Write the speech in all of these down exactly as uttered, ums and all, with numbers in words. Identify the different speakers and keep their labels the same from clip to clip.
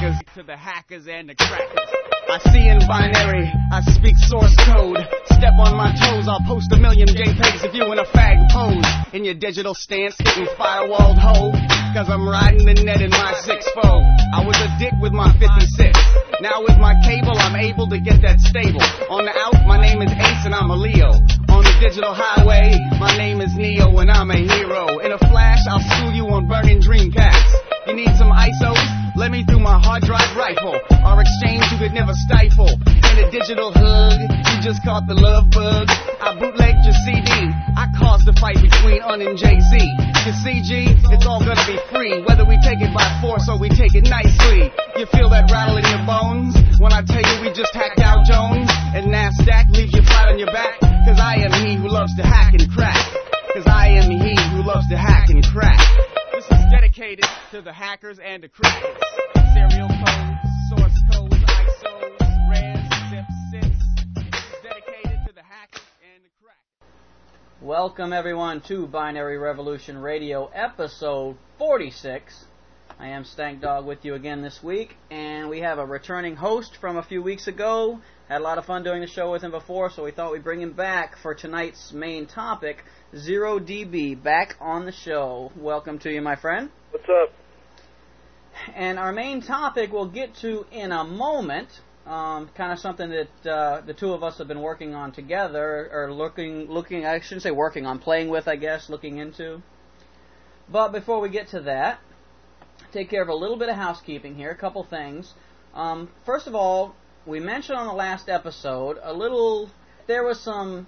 Speaker 1: crackers. To the hackers and the crackers. I see in binary, I speak source code. Step on my toes, I'll post a million JPEGs of you in a fag pose. In your digital stance, getting firewalled hoe. Cause I'm riding the net in my six fold. I was a dick with my fifty-six. Now with my cable, I'm able to get that stable. On the out, my name is Ace and I'm a Leo. On the digital highway, my name is Neo and I'm a hero. In a flash, I'll sue you on burning Dreamcast. You need some I S Os? Let me through my hard drive rifle. Our exchange you could never stifle. In a digital hug, you just caught the love bug. I bootlegged your C D. I caused the fight between Un and Jay-Z. You see, G, it's all gonna be free. Whether we take it by force or we take it nicely. You feel that rattle in your bones when I tell you we just hacked Dow Jones and NASDAQ leaves you flat on your back. Cause I am he who loves to hack and crack. Cause I am he who loves to hack and crack. This is dedicated to the hackers and the crackers. Serial codes, source codes, I S Os, res, zip, zips. This is dedicated to the hackers and the crackers.
Speaker 2: Welcome everyone to Binary Revolution Radio, episode forty-six. I am Stank Dog with you again this week, and we have a returning host from a few weeks ago. Had a lot of fun doing the show with him before, so we thought we'd bring him back for tonight's main topic, Zero D B, back on the show. Welcome to you, my friend.
Speaker 3: What's up?
Speaker 2: And our main topic we'll get to in a moment, um, kind of something that uh, the two of us have been working on together, or looking, looking, I shouldn't say working on, playing with, I guess, looking into. But before we get to that, take care of a little bit of housekeeping here, a couple things. Um, first of all, we mentioned on the last episode a little, there was some,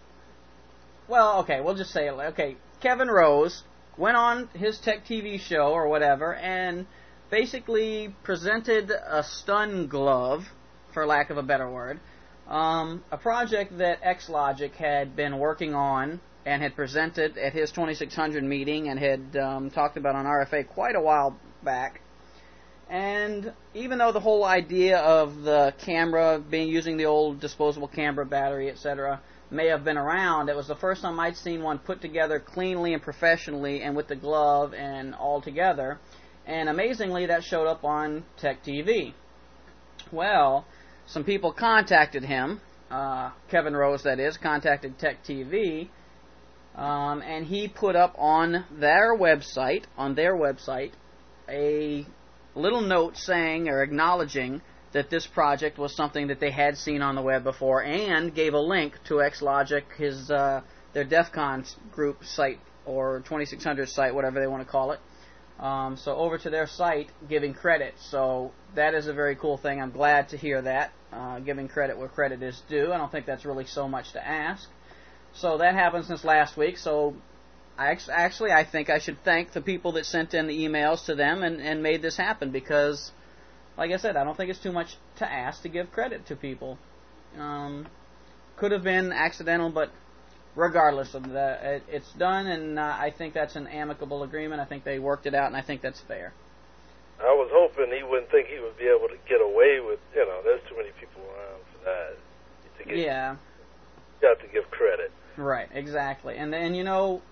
Speaker 2: well, okay, we'll just say it, okay, Kevin Rose went on his Tech T V show or whatever and basically presented a stun glove, for lack of a better word, um, a project that XLogic had been working on and had presented at his twenty-six hundred meeting and had um, talked about on R F A quite a while back. And even though the whole idea of the camera being using the old disposable camera battery, et cetera, may have been around, it was the first time I'd seen one put together cleanly and professionally and with the glove and all together. And amazingly, that showed up on Tech T V. Well, some people contacted him, uh, Kevin Rose that is, contacted Tech T V, um, and he put up on their website, on their website, a little note saying or acknowledging that this project was something that they had seen on the web before, and gave a link to XLogic, his uh, their DEF CON group site or twenty-six hundred site, whatever they want to call it. Um, so over to their site, giving credit. So that is a very cool thing. I'm glad to hear that, uh, giving credit where credit is due. I don't think that's really so much to ask. So that happened since last week. So I actually, I think I should thank the people that sent in the emails to them and, and made this happen because, like I said, I don't think it's too much to ask to give credit to people. Um, could have been accidental, but regardless of that, it, it's done, and uh, I think that's an amicable agreement. I think they worked it out, and I think that's fair.
Speaker 3: I was hoping he wouldn't think he would be able to get away with, you know, there's too many people around for that. To get,
Speaker 2: yeah.
Speaker 3: You have to give credit.
Speaker 2: Right, exactly. And then, you know,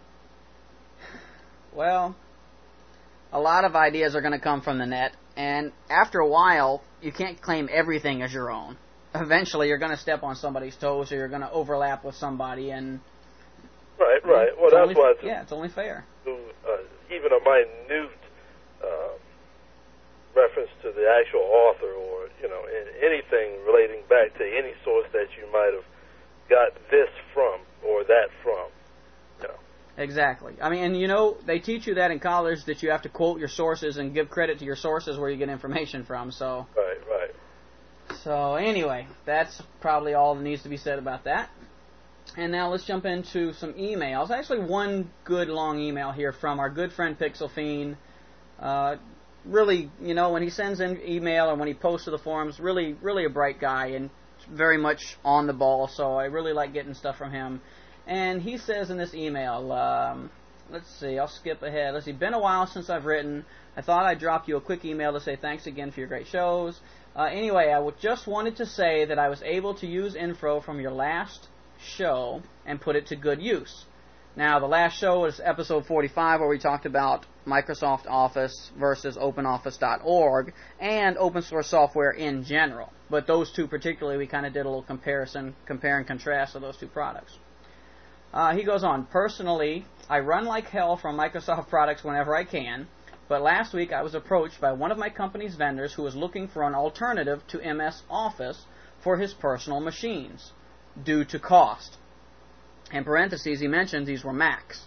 Speaker 2: well, a lot of ideas are going to come from the net, and after a while, you can't claim everything as your own. Eventually, you're going to step on somebody's toes, or you're going to overlap with somebody, and
Speaker 3: right, right. Well, that's
Speaker 2: only,
Speaker 3: why it's
Speaker 2: yeah, it's only fair.
Speaker 3: To, uh, even a minute uh, reference to the actual author, or you know, anything relating back to any source that you might have got this from or that from. You know.
Speaker 2: Exactly. I mean, and you know, they teach you that in college, that you have to quote your sources and give credit to your sources where you get information from. So.
Speaker 3: Right, right.
Speaker 2: So anyway, that's probably all that needs to be said about that. And now let's jump into some emails. Actually, one good long email here from our good friend Pixel Fiend. Uh, really, you know, when he sends in email or when he posts to the forums, really, really a bright guy and very much on the ball. So I really like getting stuff from him. And he says in this email, um, let's see, I'll skip ahead. Let's see, been a while since I've written. I thought I'd drop you a quick email to say thanks again for your great shows. Uh, anyway, I just wanted to say that I was able to use info from your last show and put it to good use. Now, the last show was episode forty-five, where we talked about Microsoft Office versus open office dot org and open source software in general. But those two particularly, we kind of did a little comparison, compare and contrast of those two products. Uh, he goes on, personally, I run like hell from Microsoft products whenever I can, but last week I was approached by one of my company's vendors who was looking for an alternative to M S Office for his personal machines, due to cost. In parentheses, he mentions these were Macs.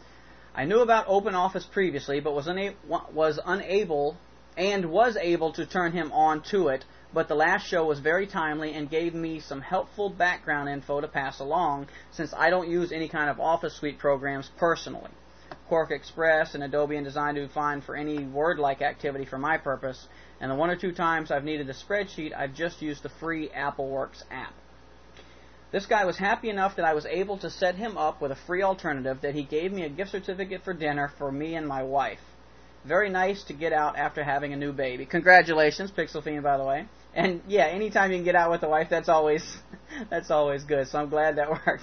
Speaker 2: I knew about OpenOffice previously, but was, una- was unable and was able to turn him on to it, but the last show was very timely and gave me some helpful background info to pass along, since I don't use any kind of Office Suite programs personally. Quark Express and Adobe InDesign do fine for any Word-like activity for my purpose, and the one or two times I've needed a spreadsheet, I've just used the free AppleWorks app. This guy was happy enough that I was able to set him up with a free alternative that he gave me a gift certificate for dinner for me and my wife. Very nice to get out after having a new baby. Congratulations, Pixel Fiend, by the way. And yeah, anytime you can get out with the wife, that's always that's always good. So I'm glad that worked.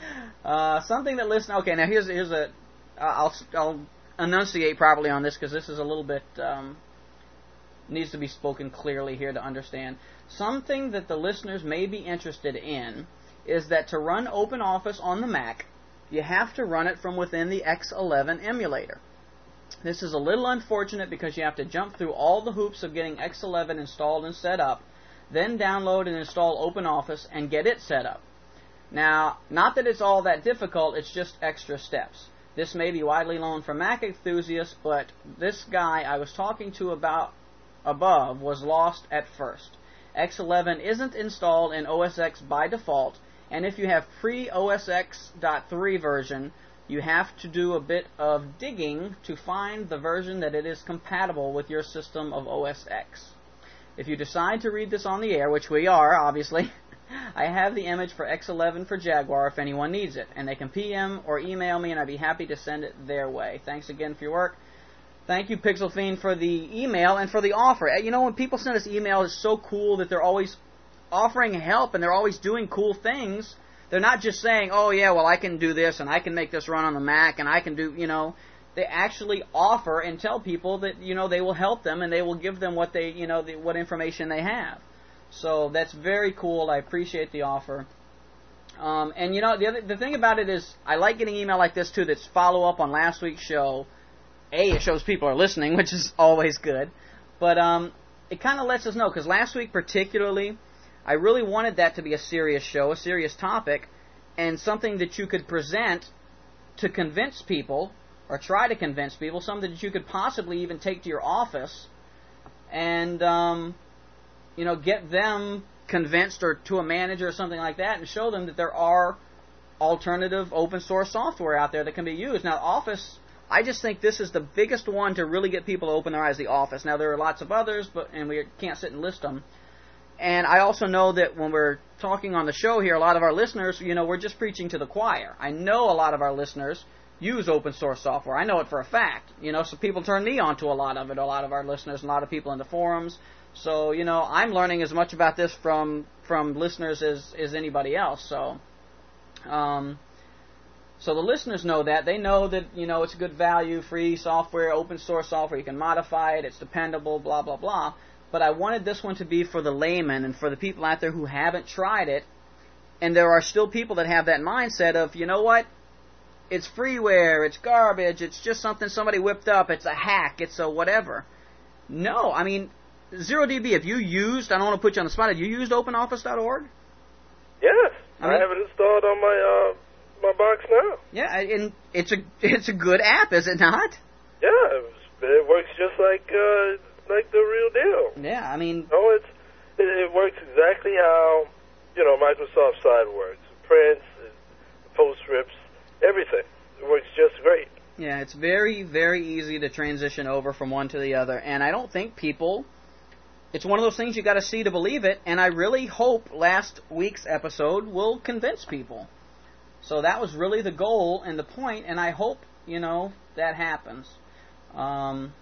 Speaker 2: Uh, something that listen. Okay, now here's here's a. I'll I'll enunciate properly on this because this is a little bit um, needs to be spoken clearly here to understand. Something that the listeners may be interested in is that to run OpenOffice on the Mac, you have to run it from within the X eleven emulator. This is a little unfortunate because you have to jump through all the hoops of getting X eleven installed and set up, then download and install OpenOffice and get it set up. Now, not that it's all that difficult, it's just extra steps. This may be widely known for Mac enthusiasts, but this guy I was talking to about above was lost at first. X eleven isn't installed in O S X by default, and if you have pre-O S X point three version, you have to do a bit of digging to find the version that it is compatible with your system of O S X. If you decide to read this on the air, which we are, obviously, I have the image for X eleven for Jaguar if anyone needs it, and they can P M or email me, and I'd be happy to send it their way. Thanks again for your work. Thank you, Pixel Fiend, for the email and for the offer. You know, when people send us email, it's so cool that they're always offering help and they're always doing cool things. They're not just saying, oh, yeah, well, I can do this and I can make this run on the Mac and I can do, you know, they actually offer and tell people that, you know, they will help them and they will give them what they, you know, the, what information they have. So that's very cool. I appreciate the offer. Um, and, you know, the other, the thing about it is I like getting email like this, too, that's follow-up on last week's show. A, it shows people are listening, which is always good. But um, it kind of lets us know, because last week particularly, I really wanted that to be a serious show, a serious topic, and something that you could present to convince people, or try to convince people, something that you could possibly even take to your office and, um, you know, get them convinced, or to a manager or something like that, and show them that there are alternative open source software out there that can be used. Now, Office, I just think this is the biggest one to really get people to open their eyes to the Office. Now, there are lots of others, but and we can't sit and list them. And I also know that when we're talking on the show here, a lot of our listeners, you know, we're just preaching to the choir. I know a lot of our listeners use open source software. I know it for a fact. You know, so people turn me on to a lot of it, a lot of our listeners, a lot of people in the forums. So, you know, I'm learning as much about this from from listeners as, as anybody else. So, um, so the listeners know that. They know that, you know, it's good value, free software, open source software. You can modify it. It's dependable, blah, blah, blah. But I wanted this one to be for the layman and for the people out there who haven't tried it. And there are still people that have that mindset of, you know what, it's freeware, it's garbage, it's just something somebody whipped up, it's a hack, it's a whatever. No, I mean, Zero D B, have you used, I don't want to put you on the spot, have you used open office dot org?
Speaker 3: Yes,
Speaker 2: I, mean,
Speaker 3: I have it installed on my uh, my box now.
Speaker 2: Yeah, and it's a it's a good app, is it not?
Speaker 3: Yeah, it, it works just like uh, like the real deal.
Speaker 2: Yeah, I mean,
Speaker 3: no, it's it, it works exactly how you know Microsoft side works. Prints, postscripts, everything. It works just great.
Speaker 2: Yeah, it's very very easy to transition over from one to the other, and I don't think people. It's one of those things you got to see to believe it, and I really hope last week's episode will convince people. So that was really the goal and the point, and I hope, you know, that happens. Um,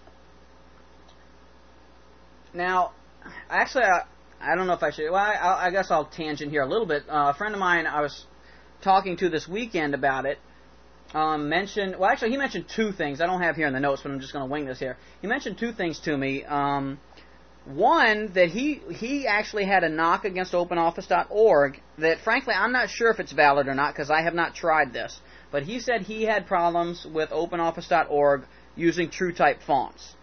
Speaker 2: now, actually, I, I don't know if I should, well, I, I guess I'll tangent here a little bit. Uh, a friend of mine I was talking to this weekend about it, um, mentioned, well, actually, he mentioned two things. I don't have here in the notes, but I'm just going to wing this here. He mentioned two things to me. Um, one, that he he actually had a knock against open office dot org that, frankly, I'm not sure if it's valid or not because I have not tried this. But he said he had problems with open office dot org using TrueType fonts.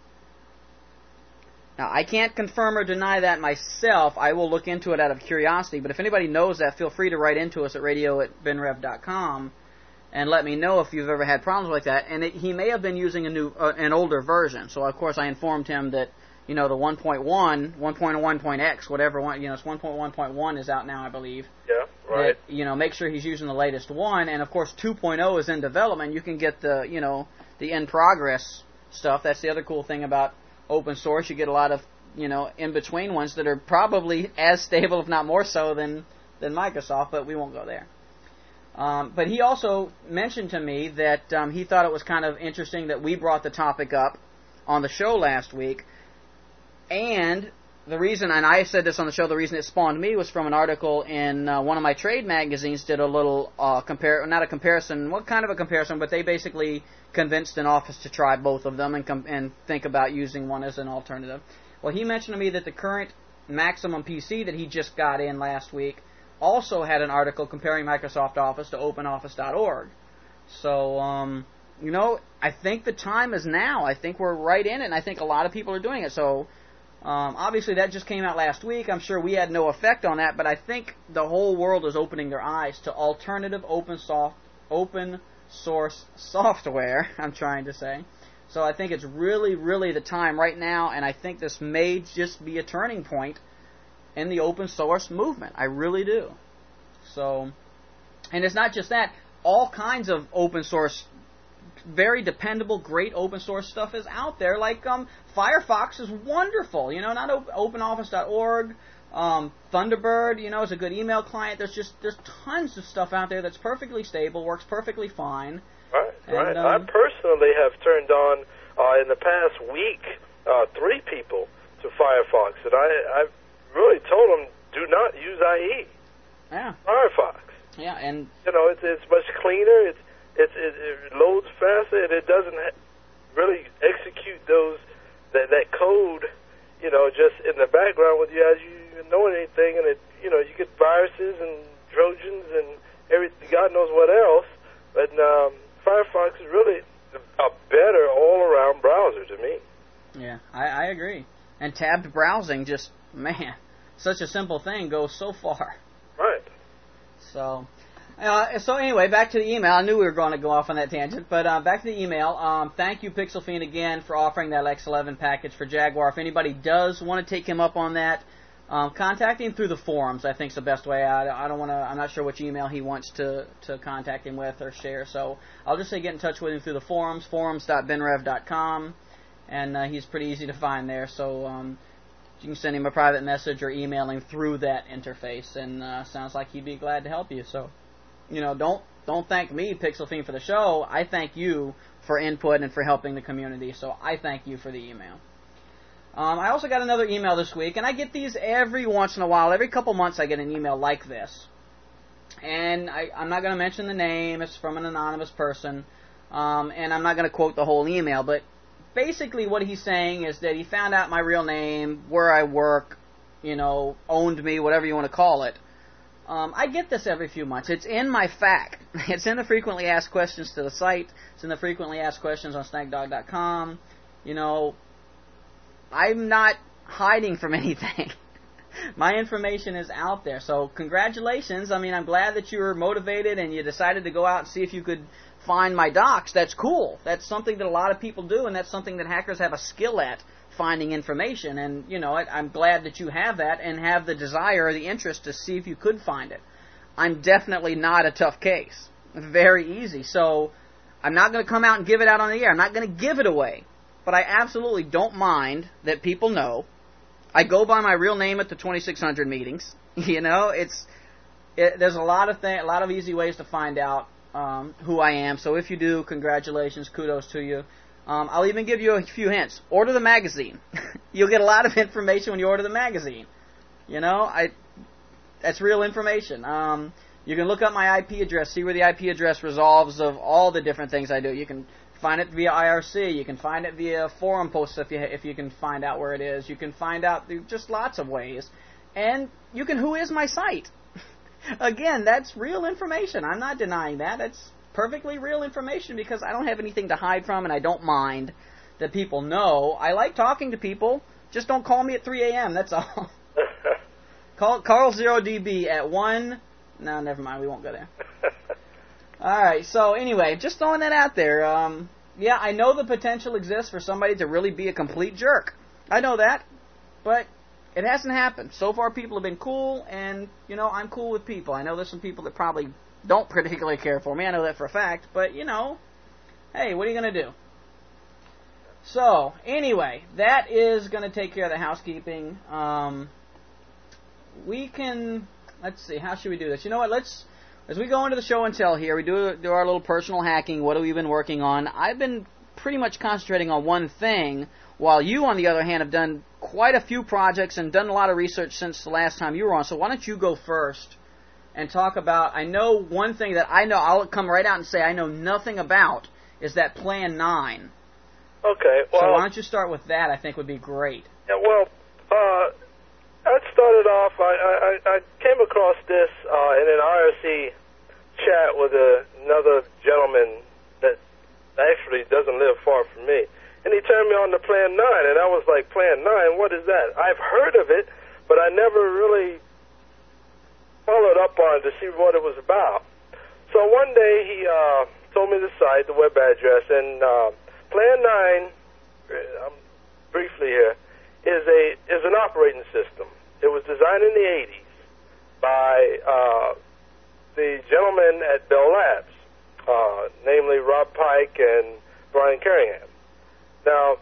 Speaker 2: Now, I can't confirm or deny that myself. I will look into it out of curiosity. But if anybody knows that, feel free to write into us at radio at ben rev dot com and let me know if you've ever had problems like that. And it, he may have been using a new, uh, an older version. So, of course, I informed him that, you know, the one point one, one point one X, whatever one, you know, it's one point one point one is out now, I believe.
Speaker 3: Yeah, right.
Speaker 2: That, you know, make sure he's using the latest one. And, of course, two point oh is in development. You can get the, you know, the in-progress stuff. That's the other cool thing about open source. You get a lot of, you know, in-between ones that are probably as stable, if not more so, than, than Microsoft, but we won't go there. Um, but he also mentioned to me that um, he thought it was kind of interesting that we brought the topic up on the show last week. And the reason, and I said this on the show, the reason it spawned me was from an article in uh, one of my trade magazines did a little uh, compare, not a comparison, what kind of a comparison, but they basically convinced an office to try both of them and com- and think about using one as an alternative. Well, he mentioned to me that the current Maximum P C that he just got in last week also had an article comparing Microsoft Office to open office dot org. So, um, you know, I think the time is now. I think we're right in it, and I think a lot of people are doing it. So, um, obviously, that just came out last week. I'm sure we had no effect on that, but I think the whole world is opening their eyes to alternative open soft, open source software, I'm trying to say. So I think it's really, really the time right now, and I think this may just be a turning point in the open source movement. I really do. So, and it's not just that. All kinds of open source, very dependable, great open source stuff is out there. Like um, Firefox is wonderful. You know, not op- open office dot org. Um, Thunderbird, you know, is a good email client. There's just there's tons of stuff out there that's perfectly stable, works perfectly fine.
Speaker 3: Right,
Speaker 2: and,
Speaker 3: right.
Speaker 2: Um,
Speaker 3: I personally have turned on uh, in the past week uh, three people to Firefox, and I I've really told them do not use I E.
Speaker 2: Yeah.
Speaker 3: Firefox.
Speaker 2: Yeah, and
Speaker 3: you know it's it's much cleaner. It's it's it, it loads faster, and it doesn't ha- really execute those that that code. You know, just in the background with you as you know anything, and it you know you get viruses and Trojans and everything. God knows what else, but um, Firefox is really a better all-around browser to me.
Speaker 2: Yeah, I, I agree. And tabbed browsing, just man, such a simple thing goes so far.
Speaker 3: Right.
Speaker 2: So, uh, so anyway, back to the email. I knew we were going to go off on that tangent, but uh, back to the email. Um, thank you, Pixel Fiend, again for offering that X eleven package for Jaguar. If anybody does want to take him up on that, um, contact him through the forums. I think is the best way. I, I don't want to. I'm not sure which email he wants to, to contact him with or share. So I'll just say get in touch with him through the forums, forums dot ben rev dot com, and uh, he's pretty easy to find there. So. Um, You can send him a private message or email him through that interface, and uh, sounds like he'd be glad to help you. So, you know, don't don't thank me, Pixel Fiend, for the show. I thank you for input and for helping the community. So I thank you for the email. Um, I also got another email this week, and I get these every once in a while. Every couple months I get an email like this. And I, I'm not going to mention the name. It's from an anonymous person. Um, and I'm not going to quote the whole email, but basically what he's saying is that he found out my real name, where I work, you know, owned me, whatever you want to call it. Um, I get this every few months. It's in my F A Q. It's in the frequently asked questions to the site. It's in the frequently asked questions on snag dog dot com. You know, I'm not hiding from anything. My information is out there. So congratulations. I mean, I'm glad that you were motivated and you decided to go out and see if you could find my docs. That's cool. That's something that a lot of people do, and that's something that hackers have a skill at, finding information. And, you know, I, I'm glad that you have that and have the desire or the interest to see if you could find it. I'm definitely not a tough case. Very easy. So I'm not going to come out and give it out on the air. I'm not going to give it away. But I absolutely don't mind that people know. I go by my real name at the twenty-six hundred meetings. You know, it's it, there's a lot of th- a lot of easy ways to find out um, who I am. So if you do, congratulations, kudos to you. Um, I'll even give you a few hints. Order the magazine. You'll get a lot of information when you order the magazine. You know, I that's real information. Um, You can look up my I P address, see where the I P address resolves of all the different things I do. You can find it via I R C. You can find it via forum posts if you if you can find out where it is. You can find out just lots of ways. And you can who is my site. Again, that's real information. I'm not denying that. That's perfectly real information because I don't have anything to hide from and I don't mind that people know. I like talking to people. Just don't call me at three a.m. That's all. Call Carl zero D B at one. No, never mind. We won't go there. All right. So anyway, just throwing that out there. Um, yeah, I know the potential exists for somebody to really be a complete jerk. I know that, but it hasn't happened. So far, people have been cool, and you know, I'm cool with people. I know there's some people that probably don't particularly care for me. I know that for a fact. But you know, hey, what are you gonna do? So anyway, that is gonna take care of the housekeeping. Um, we can. Let's see, how should we do this? You know what, let's, as we go into the show and tell here, we do do our little personal hacking, what have we been working on? I've been pretty much concentrating on one thing, while you, on the other hand, have done quite a few projects and done a lot of research since the last time you were on, so why don't you go first and talk about, I know one thing that I know, I'll come right out and say I know nothing about, is that Plan nine.
Speaker 3: Okay, well...
Speaker 2: So why don't you start with that, I think would be great.
Speaker 3: Yeah, well, uh... I started off, I, I, I came across this uh, in an I R C chat with a, another gentleman that actually doesn't live far from me. And he turned me on to Plan nine, and I was like, Plan nine, what is that? I've heard of it, but I never really followed up on it to see what it was about. So one day he uh, told me the site, the web address, and uh, Plan nine, um, briefly here, is a is an operating system. It was designed in the eighties by uh, the gentlemen at Bell Labs, uh, namely Rob Pike and Brian Carringham. Now,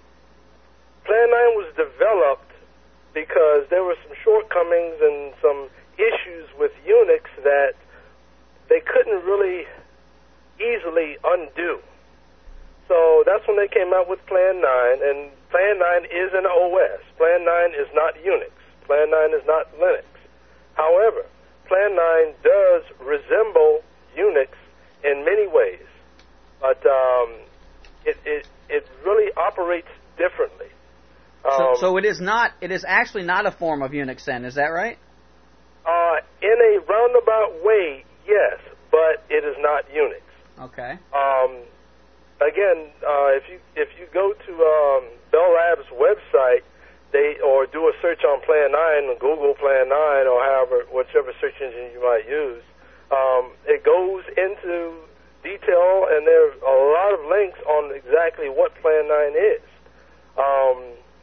Speaker 3: Plan nine was developed because there were some shortcomings and some issues with Unix that they couldn't really easily undo. So that's when they came out with Plan nine, and Plan nine is an O S. Plan nine is not Unix. Plan nine is not Linux. However, Plan nine does resemble Unix in many ways, but um, it, it it really operates differently. Um,
Speaker 2: so, so it is not. It is actually not a form of Unix, then. Is that right?
Speaker 3: Uh, in a roundabout way, yes, but it is not Unix.
Speaker 2: Okay.
Speaker 3: Um, again, uh, if you if you go to um, Bell Labs' website, they or do a search on Plan nine, Google Plan nine, or however, whichever search engine you might use, um, it goes into detail, and there are a lot of links on exactly what Plan nine is. Um,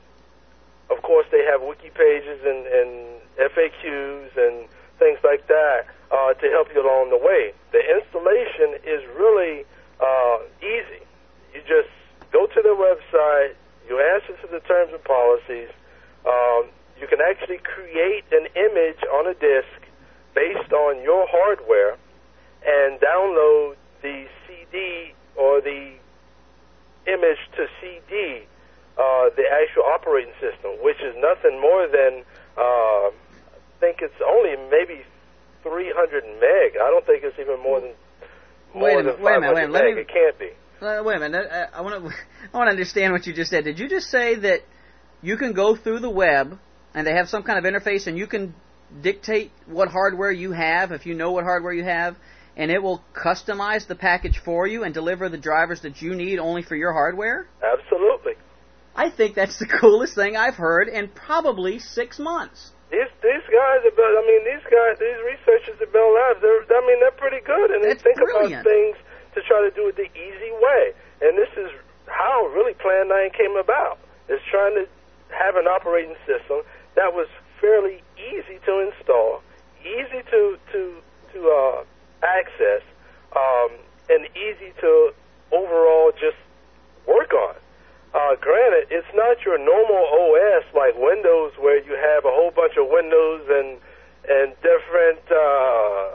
Speaker 3: of course, they have wiki pages and, and F A Qs and things like that uh, to help you along the way. The installation is really uh, easy. You just go to their website, you answer to the terms and policies. Um, you can actually create an image on a disk based on your hardware and download the C D or the image to C D, uh, the actual operating system, which is nothing more than, uh, I think it's only maybe three hundred meg. I don't think it's even more than more
Speaker 2: wait
Speaker 3: than
Speaker 2: minute, wait a minute, wait a minute,
Speaker 3: meg.
Speaker 2: me,
Speaker 3: it can't be.
Speaker 2: Uh, wait a minute. I, I want to I want to understand what you just said. Did you just say that you can go through the web and they have some kind of interface and you can dictate what hardware you have, if you know what hardware you have, and it will customize the package for you and deliver the drivers that you need only for your hardware?
Speaker 3: Absolutely.
Speaker 2: I think that's the coolest thing I've heard in probably six months.
Speaker 3: These these guys, at Bell, I mean, these guys, these researchers at Bell Labs, they're, I mean, they're pretty good, and
Speaker 2: That's
Speaker 3: they think
Speaker 2: brilliant.
Speaker 3: about things to try to do it the easy way. And this is how really Plan nine came about. It's trying to have an operating system that was fairly easy to install, easy to to to uh, access, um, and easy to overall just work on. Uh, granted, it's not your normal O S like Windows, where you have a whole bunch of windows and and different uh,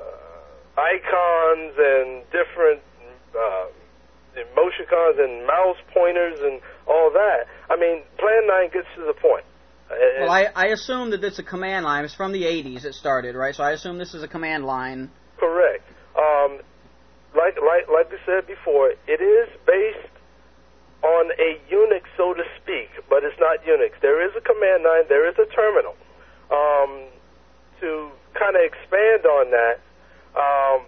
Speaker 3: icons and different uh, emoticons and mouse pointers and all that. I mean, Plan nine gets to the point.
Speaker 2: Well, I, I assume that it's a command line. It's from the eighties it started, right? So I assume this is a command line
Speaker 3: Correct. Um, like like like we said before, it is based on a Unix, so to speak, but it's not Unix. There is a command line. There is a terminal. Um, to kind of expand on that, um,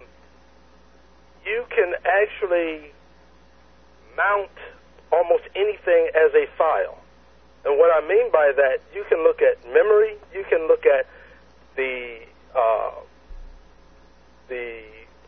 Speaker 3: you can actually mount almost anything as a file. And what I mean by that, you can look at memory, you can look at the uh, the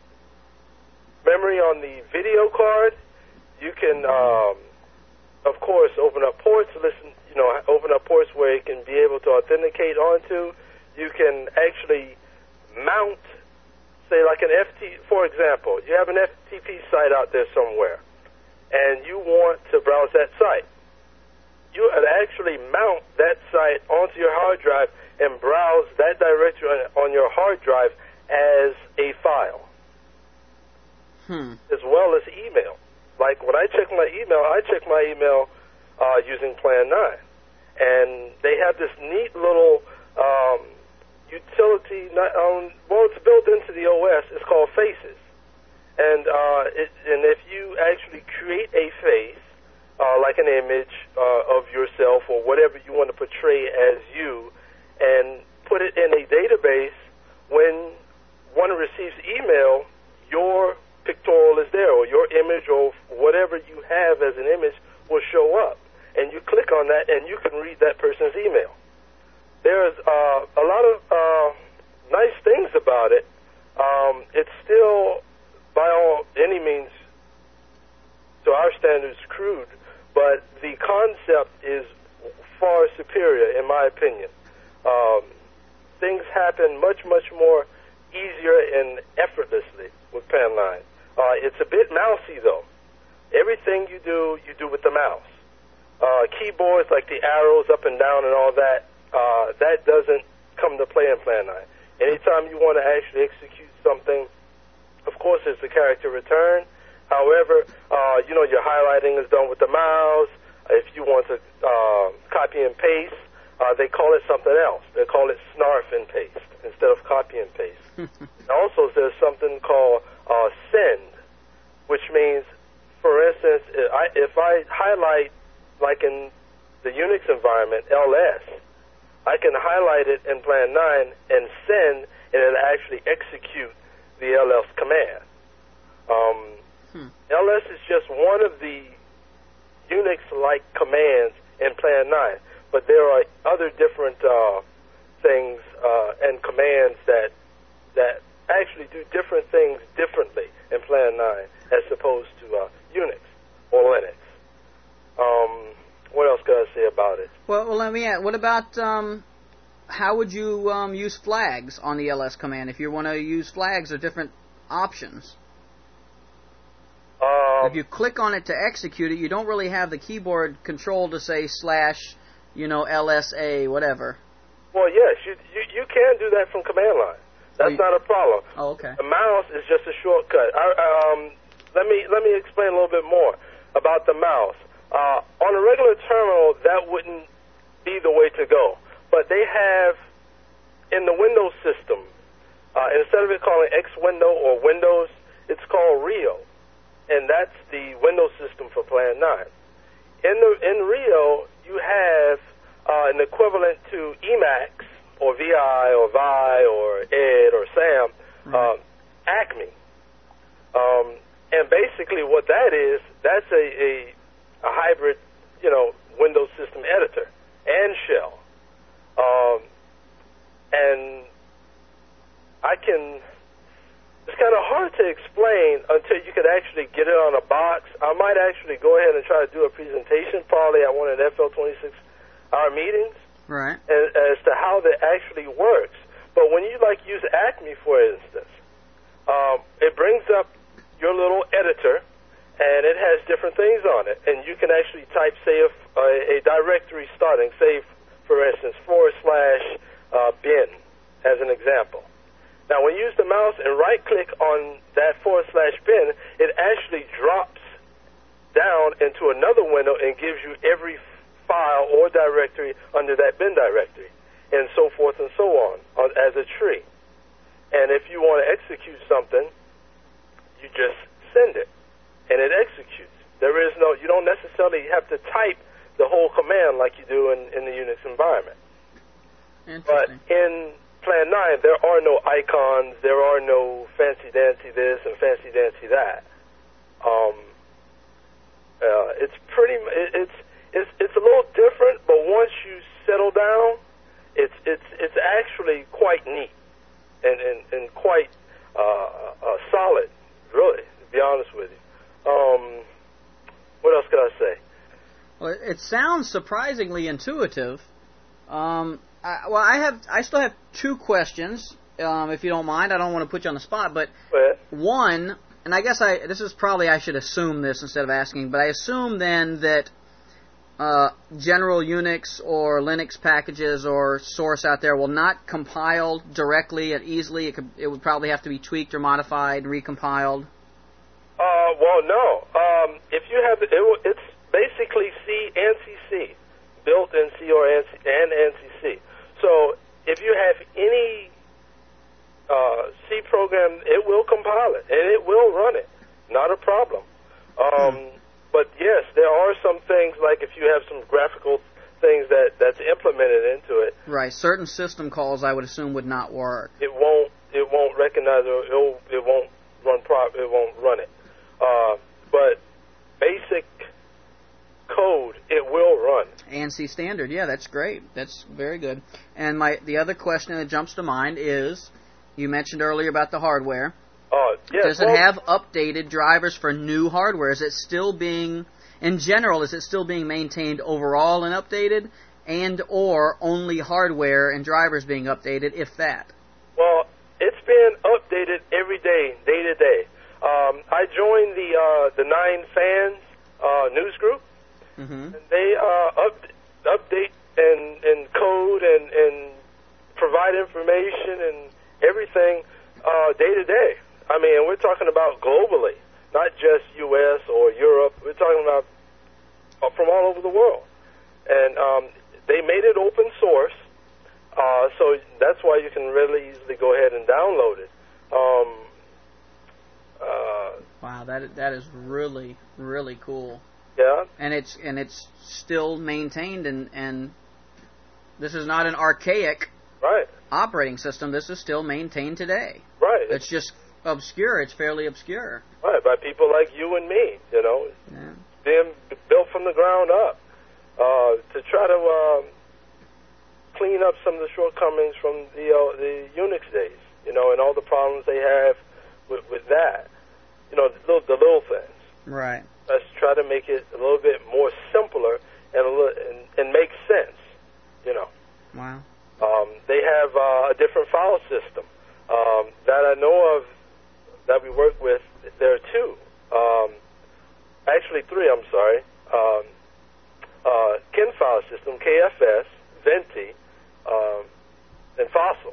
Speaker 3: memory on the video card. You can, um, of course, open up ports, listen, you know, open up ports where it can be able to authenticate onto. You can actually mount, say, like an F T, for example, you have an F T P site out there somewhere, and you want to browse that site. You would actually mount that site onto your hard drive and browse that directory on, on your hard drive as a file,
Speaker 2: hmm.
Speaker 3: as well as email. Like when I check my email, I check my email uh, using Plan nine, and they have this neat little um, utility. Not, um, well, it's built into the O S. It's called Faces, and uh, it, and if you actually create a face, Uh, like an image uh, of yourself or whatever you want to portray as you, and put it in a database, when one receives email, your pictorial is there, or your image, or whatever you have as an image will show up. And you click on that, and you can read that person's email. There's uh, a lot of uh, nice things about it. Um, it's still, by all any means, to our standards, crude, but the concept is far superior, in my opinion. Um, things happen much, much more easier and effortlessly with Plan nine. Uh, it's a bit mousy, though. Everything you do, you do with the mouse. Uh, keyboards like the arrows up and down and all that, uh, that doesn't come to play in Plan nine. Anytime you want to actually execute something, of course, there's the character return. However, uh, you know, your highlighting is done with the mouse. If you want to uh, copy and paste, uh, they call it something else. They call it snarf and paste instead of copy and paste. Also, there's something called uh, send, which means, for instance, if I, if I highlight, like in the Unix environment, L S, I can highlight it in Plan nine and send, and it'll actually execute the L S command. Um, Hmm. L S is just one of the Unix-like commands in Plan nine, but there are other different uh, things uh, and commands that that actually do different things differently in Plan nine as opposed to uh, Unix or Linux. Um, what else can I say about it?
Speaker 2: Well, well let me ask, what about um, how would you um, use flags on the L S command? If you want to use flags or different options.
Speaker 3: Um,
Speaker 2: if you click on it to execute it, you don't really have the keyboard control to say slash, you know, L S A, whatever.
Speaker 3: Well, yes, you, you you can do that from command line. That's oh, you, not a problem.
Speaker 2: Oh, okay.
Speaker 3: The mouse is just a shortcut. I, um, let me let me explain a little bit more about the mouse. Uh, on a regular terminal, that wouldn't be the way to go. But they have in the Windows system, uh, instead of it calling X window or Windows, it's called Rio. And that's the Windows system for Plan nine. In the in Rio, you have uh, an equivalent to Emacs or V I or Vi or Ed or Sam,
Speaker 2: right.
Speaker 3: um, Acme. Um, and basically what that is, that's a, a, a hybrid, you know, Windows system editor and shell. Um, and I can... It's kind of hard to explain until you could actually get it on a box. I might actually go ahead and try to do a presentation probably at one of the F L twenty-six hour meetings,
Speaker 2: right?
Speaker 3: As, as to how that actually works. But when you like use Acme, for instance, um, it brings up your little editor, and it has different things on it. And you can actually type, say, a, a directory starting, say, for instance, forward slash uh, bin, as an example. Now, when you use the mouse and right-click on that forward slash bin, it actually drops down into another window and gives you every file or directory under that bin directory, and so forth and so on, as a tree. And if you want to execute something, you just send it, and it executes. There is no, you don't necessarily have to type the whole command like you do in, in the Unix environment. But in Plan nine, there are no icons, there are no fancy-dancy this and fancy-dancy that. Um, uh, it's pretty, it, it's, it's, it's a little different, but once you settle down, it's, it's, it's actually quite neat and, and, and quite uh, uh, solid, really, to be honest with you. Um, what else could I say?
Speaker 2: Well, it sounds surprisingly intuitive. Um, I, well, I have, I still have two questions, um, if you don't mind. I don't want to put you on the spot, but one, and I guess I, this is probably I should assume this instead of asking, but I assume then that uh, general Unix or Linux packages or source out there will not compile directly and easily. It could, it would probably have to be tweaked or modified, recompiled.
Speaker 3: Uh, well, no. Um, if you have, it, it's basically C and C C, built in C or and N C C. So if you have any uh, C program, it will compile it, and it will run it. Not a problem. Um, hmm. But yes, there are some things, like if you have some graphical things that, that's implemented into it.
Speaker 2: Right. Certain system calls, I would assume, would not work.
Speaker 3: It won't. It won't recognize it. It'll, it won't run prop. It won't run it. Uh, but basic code, it will run.
Speaker 2: ANSI standard, yeah, that's great. That's very good. And my the other question that jumps to mind is, you mentioned earlier about the hardware.
Speaker 3: Uh, yes,
Speaker 2: Does it
Speaker 3: well,
Speaker 2: have updated drivers for new hardware? Is it still being, in general, is it still being maintained overall and updated, and or only hardware and drivers being updated, if that?
Speaker 3: Well, it's been updated every day, day to day. Um, I joined the uh, the Nine Fans uh, news group. Mm-hmm. And they uh, up, update and, and code and, and provide information and everything uh, day to day. I mean, we're talking about globally, not just U S or Europe. We're talking about uh, from all over the world. And um, they made it open source, uh, so that's why you can really easily go ahead and download it. Um, uh,
Speaker 2: wow, that that is really, really cool.
Speaker 3: Yeah.
Speaker 2: And it's and it's still maintained, and, and this is not an archaic
Speaker 3: right.
Speaker 2: operating system. This is still maintained today.
Speaker 3: Right.
Speaker 2: It's just obscure. It's fairly obscure.
Speaker 3: Right, by people like you and me, you know.
Speaker 2: Yeah.
Speaker 3: Being built from the ground up uh, to try to uh, clean up some of the shortcomings from the uh, the Unix days, you know, and all the problems they have with, with that. You know, the little, the little things.
Speaker 2: Right.
Speaker 3: Let's try to make it a little bit more simpler and a little, and, and make sense, you know.
Speaker 2: Wow.
Speaker 3: Um, they have uh, a different file system um, that I know of that we work with. There are two. Um, actually three, I'm sorry. Um, uh, Kin file system, K F S, Venti, um, and Fossil.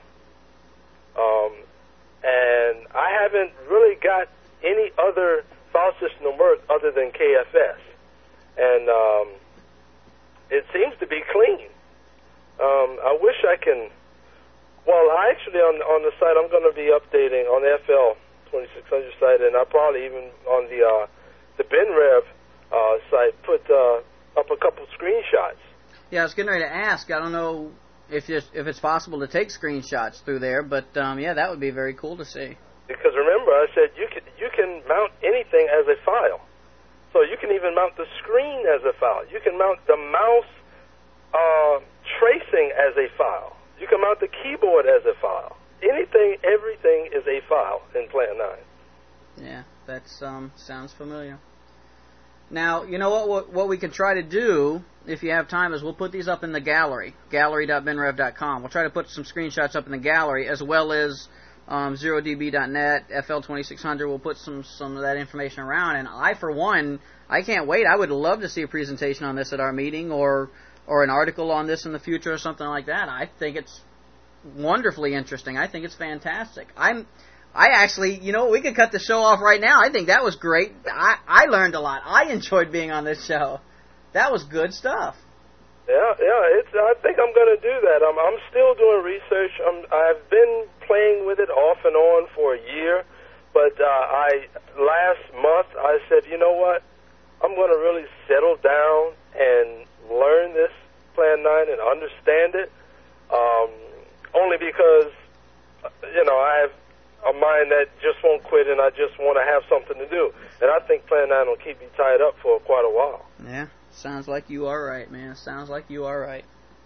Speaker 3: Um, and I haven't really got any other file system to work other than K F S, and um, it seems to be clean. Um, I wish I can. Well, I actually on on the site I'm going to be updating on the F L twenty-six hundred site, and I probably even on the uh, the BinRev uh, site put uh, up a couple screenshots.
Speaker 2: Yeah, I was getting ready to ask. I don't know if it's, if it's possible to take screenshots through there, but um, yeah, that would be very cool to see.
Speaker 3: Because remember, I said you can you can mount anything as a file. So you can even mount the screen as a file. You can mount the mouse uh, tracing as a file. You can mount the keyboard as a file. Anything, everything is a file in Plan nine.
Speaker 2: Yeah, that um, sounds familiar. Now, you know what, what what we could try to do, if you have time, is we'll put these up in the gallery, gallery dot binrev dot com. We'll try to put some screenshots up in the gallery, as well as Um, zero D B dot net, F L twenty-six hundred, we'll put some, some of that information around. And I, for one, I can't wait. I would love to see a presentation on this at our meeting, or or an article on this in the future or something like that. I think it's wonderfully interesting. I think it's fantastic. I'm, I actually, you know, we could cut the show off right now. I think that was great. I, I learned a lot. I enjoyed being on this show. That was good stuff.
Speaker 3: Yeah, yeah. It's. I think I'm going to do that. I'm. I'm still doing research. I'm, I've been playing with it off and on for a year, but uh, I last month I said, you know what? I'm going to really settle down and learn this Plan nine and understand it. Um, only because, you know, I have a mind that just won't quit, and I just want to have something to do. And I think Plan nine will keep me tied up for quite a while.
Speaker 2: Yeah. Sounds like you are right, man. Sounds like you are right.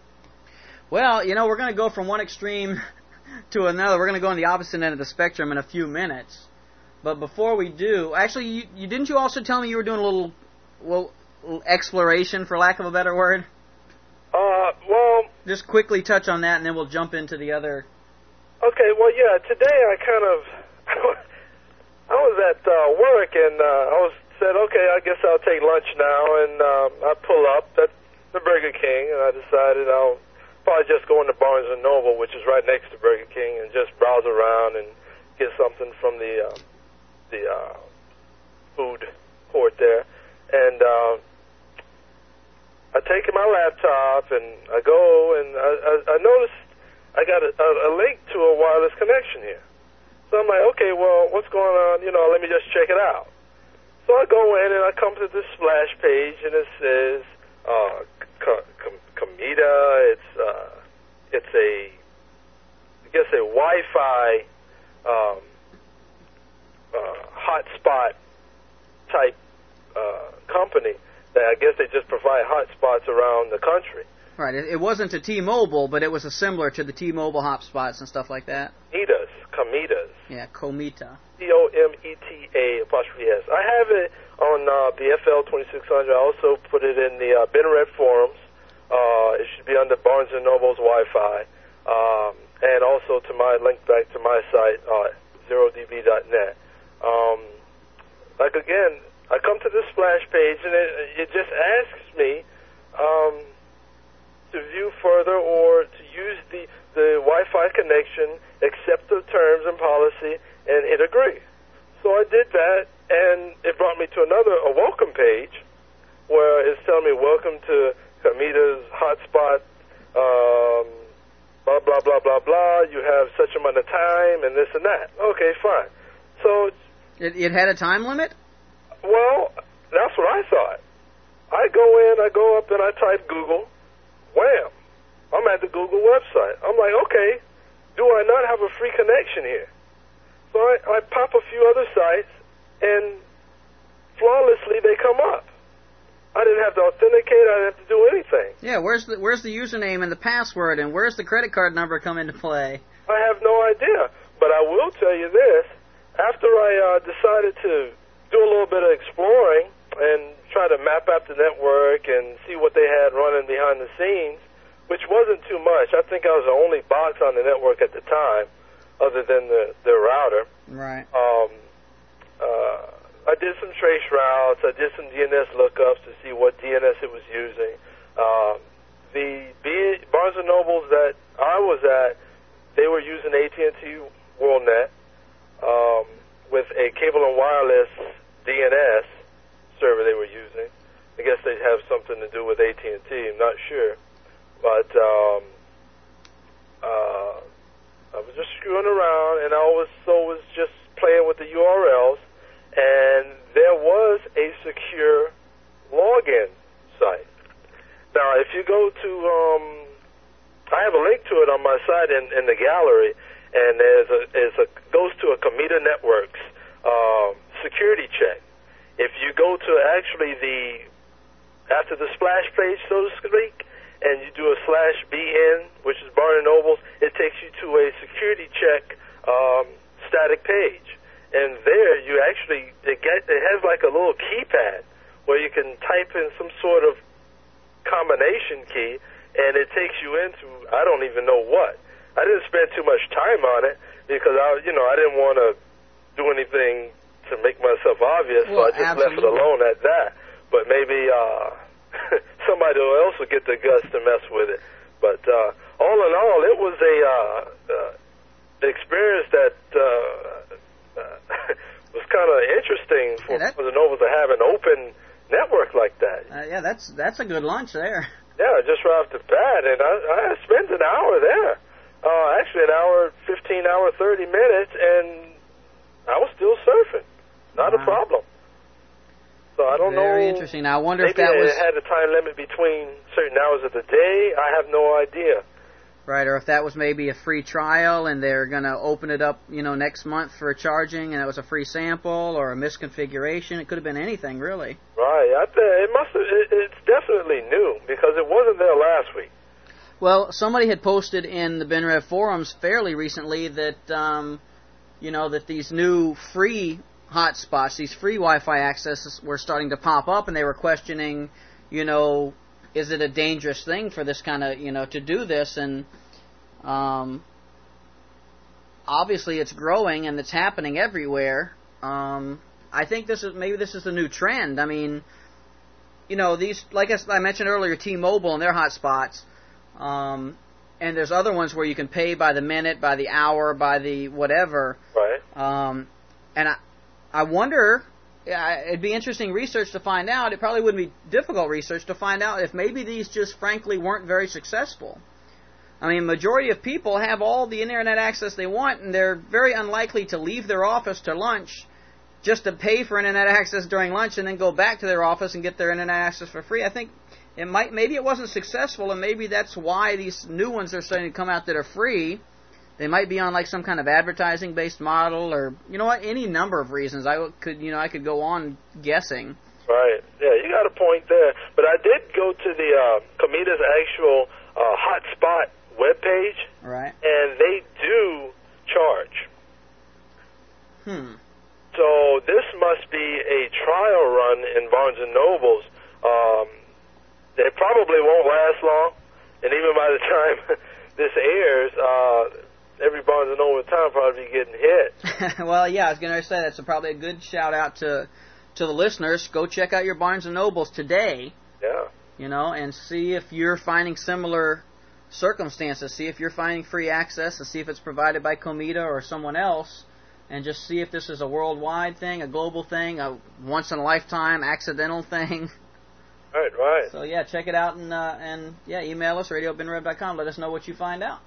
Speaker 2: Well, you know, we're going to go from one extreme to another. We're going to go on the opposite end of the spectrum in a few minutes. But before we do, actually, you, you didn't you also tell me you were doing a little, well, little exploration, for lack of a better word?
Speaker 3: Uh, well...
Speaker 2: Just quickly touch on that, and then we'll jump into the other...
Speaker 3: Okay, well, yeah, today I kind of... I was at uh, work, and uh, I was... said, okay, I guess I'll take lunch now, and um, I pull up at the Burger King, and I decided I'll probably just go into Barnes and Noble, which is right next to Burger King, and just browse around and get something from the uh, the uh, food court there. And uh, I take my laptop, and I go, and I, I, I noticed I got a, a, a link to a wireless connection here. So I'm like, okay, well, what's going on? You know, let me just check it out. So I go in and I come to this splash page, and it says uh, Cometa. It's uh, it's a I guess a Wi-Fi um, uh, hotspot type uh, company that I guess they just provide hotspots around the country.
Speaker 2: Right. It, it wasn't a T-Mobile, but it was a similar to the T-Mobile hotspots and stuff like that.
Speaker 3: Cometas, Cometas.
Speaker 2: Yeah, Cometa.
Speaker 3: C O M E T A apostrophe S. I have it on uh, the F L twenty-six hundred. I also put it in the uh, BenRed forums. Uh, it should be under Barnes and Noble's Wi-Fi. Um, and also to my link back to my site, uh, zero d b dot net. Um, like, again, I come to this splash page, and it, it just asks me um, to view further or to use the, the Wi-Fi connection, accept the terms and policy, and hit agree. So I did that, and it brought me to another, a welcome page, where it's telling me, welcome to Cometa's hotspot, um, blah, blah, blah, blah, blah. You have such amount of time, and this and that. Okay, fine. So...
Speaker 2: It, it had a time limit?
Speaker 3: Well, that's what I thought. I go in, I go up, and I type Google. Wham! I'm at the Google website. I'm like, okay, do I not have a free connection here? So I, I pop a few other sites, and flawlessly they come up. I didn't have to authenticate. I didn't have to do anything.
Speaker 2: Yeah, where's the where's the username and the password, and where's the credit card number come into play?
Speaker 3: I have no idea. But I will tell you this. After I uh, decided to do a little bit of exploring and try to map out the network and see what they had running behind the scenes, which wasn't too much. I think I was the only box on the network at the time, other than the, the router.
Speaker 2: Right.
Speaker 3: Um, uh, I did some trace routes. I did some D N S lookups to see what D N S it was using. Um, the B- Barnes and Nobles that I was at, they were using A T and T WorldNet um, with a cable and wireless D N S server they were using. I guess they have something to do with A T and T. I'm not sure. But um, uh, I was just screwing around, and I also was just playing with the U R Ls, and there was a secure login site. Now, if you go to, um, I have a link to it on my site in, in the gallery, and there's a, there's a goes to a Cometa Networks uh, security check. If you go to actually the after the splash page, so to speak, and you do a slash B N, which is Barnes and Nobles, it takes you to a security check um, static page. And there you actually, it, get, it has like a little keypad where you can type in some sort of combination key, and it takes you into, I don't even know what. I didn't spend too much time on it because I, you know, I didn't want to do anything to make myself obvious,
Speaker 2: well,
Speaker 3: so I just
Speaker 2: absolutely.
Speaker 3: left it alone at that. But maybe uh, somebody else will get the guts to mess with it. But uh, all in all, it was a uh, uh, experience that uh, uh, was kind of interesting for
Speaker 2: yeah, that,
Speaker 3: the Nobles to have an open network like that.
Speaker 2: Uh, yeah, that's that's a good lunch there.
Speaker 3: Yeah, just right off the bat, and I, I spent an hour there. Uh, actually, an hour, fifteen hour, thirty minutes, and I was still surfing. Not wow. a problem. So I don't
Speaker 2: Very
Speaker 3: know.
Speaker 2: Very interesting. Now, I wonder
Speaker 3: maybe
Speaker 2: if that was...
Speaker 3: it had a time limit between certain hours of the day. I have no idea.
Speaker 2: Right, or if that was maybe a free trial and they're going to open it up, you know, next month for charging, and it was a free sample or a misconfiguration. It could have been anything, really.
Speaker 3: Right. I th- it must have, it, it's definitely new because it wasn't there last week.
Speaker 2: Well, somebody had posted in the BenRev forums fairly recently that, um, you know, that these new free hotspots, these free Wi-Fi accesses were starting to pop up, and they were questioning, you know, is it a dangerous thing for this kind of, you know, to do this? And um, obviously it's growing and it's happening everywhere. Um, I think this is, maybe this is the new trend. I mean, you know, these, like I mentioned earlier, T-Mobile and their hotspots, um, and there's other ones where you can pay by the minute, by the hour, by the whatever.
Speaker 3: Right.
Speaker 2: Um, and I, I wonder... Yeah, it'd be interesting research to find out. It probably wouldn't be difficult research to find out if maybe these just frankly weren't very successful. I mean, majority of people have all the internet access they want, and they're very unlikely to leave their office to lunch just to pay for internet access during lunch and then go back to their office and get their internet access for free. I think it might, maybe it wasn't successful, and maybe that's why these new ones are starting to come out that are free. They might be on like some kind of advertising-based model, or you know what, any number of reasons. I could, you know, I could go on guessing.
Speaker 3: Right. Yeah, you got a point there. But I did go to the uh, Cometa's actual uh, hotspot webpage,
Speaker 2: right?
Speaker 3: And they do charge.
Speaker 2: Hmm.
Speaker 3: So this must be a trial run in Barnes and Noble's. Um, they probably won't last long, and even by the time this airs. Uh, Every Barnes and Noble in town probably be getting hit.
Speaker 2: Well, yeah, I was going to say that's a, probably a good shout out to to the listeners. Go check out your Barnes and Nobles today.
Speaker 3: Yeah.
Speaker 2: You know, and see if you're finding similar circumstances. See if you're finding free access, and see if it's provided by Cometa or someone else, and just see if this is a worldwide thing, a global thing, a once in a lifetime accidental thing.
Speaker 3: Right, right.
Speaker 2: So yeah, check it out and uh, and yeah, email us radio ben rev dot com. Let us know what you find out.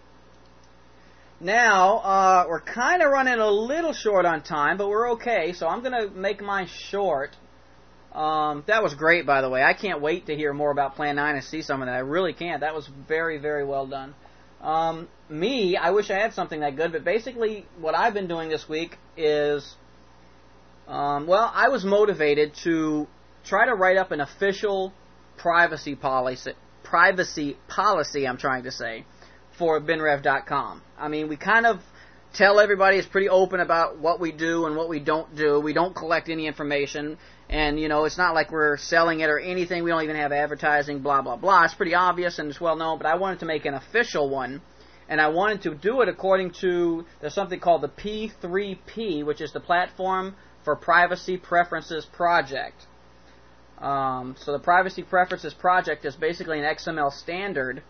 Speaker 2: Now, uh, we're kind of running a little short on time, but we're okay, so I'm going to make mine short. Um, that was great, by the way. I can't wait to hear more about Plan nine and see some of that. I really can't. That was very, very well done. Um, me, I wish I had something that good, but basically what I've been doing this week is, um, well, I was motivated to try to write up an official privacy policy, privacy policy, I'm trying to say, for ben rev dot com. I mean, we kind of tell everybody it's pretty open about what we do and what we don't do. We don't collect any information, and, you know, it's not like we're selling it or anything. We don't even have advertising, blah, blah, blah. It's pretty obvious and it's well known, but I wanted to make an official one, and I wanted to do it according to, there's something called the P three P, which is the Platform for Privacy Preferences Project. Um, so the Privacy Preferences Project is basically an X M L standard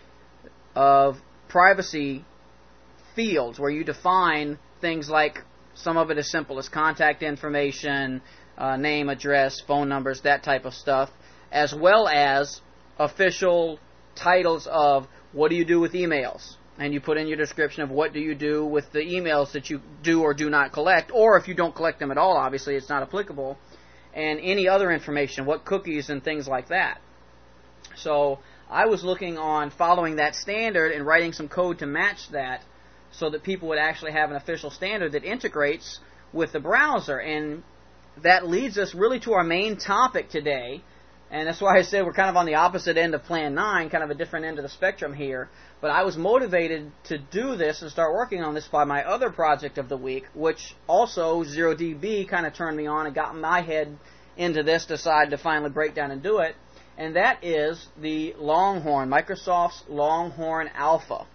Speaker 2: of privacy fields where you define things like, some of it as simple as contact information, uh, name, address, phone numbers, that type of stuff, as well as official titles of what do you do with emails. And you put in your description of what do you do with the emails that you do or do not collect, or if you don't collect them at all, obviously it's not applicable, and any other information, what cookies and things like that. So I was looking on following that standard and writing some code to match that so that people would actually have an official standard that integrates with the browser. And that leads us really to our main topic today. And that's why I said we're kind of on the opposite end of Plan nine, kind of a different end of the spectrum here. But I was motivated to do this and start working on this by my other project of the week, which also zero D B kind of turned me on and got my head into this, decided to finally break down and do it. And that is the Longhorn, Microsoft's Longhorn Alpha.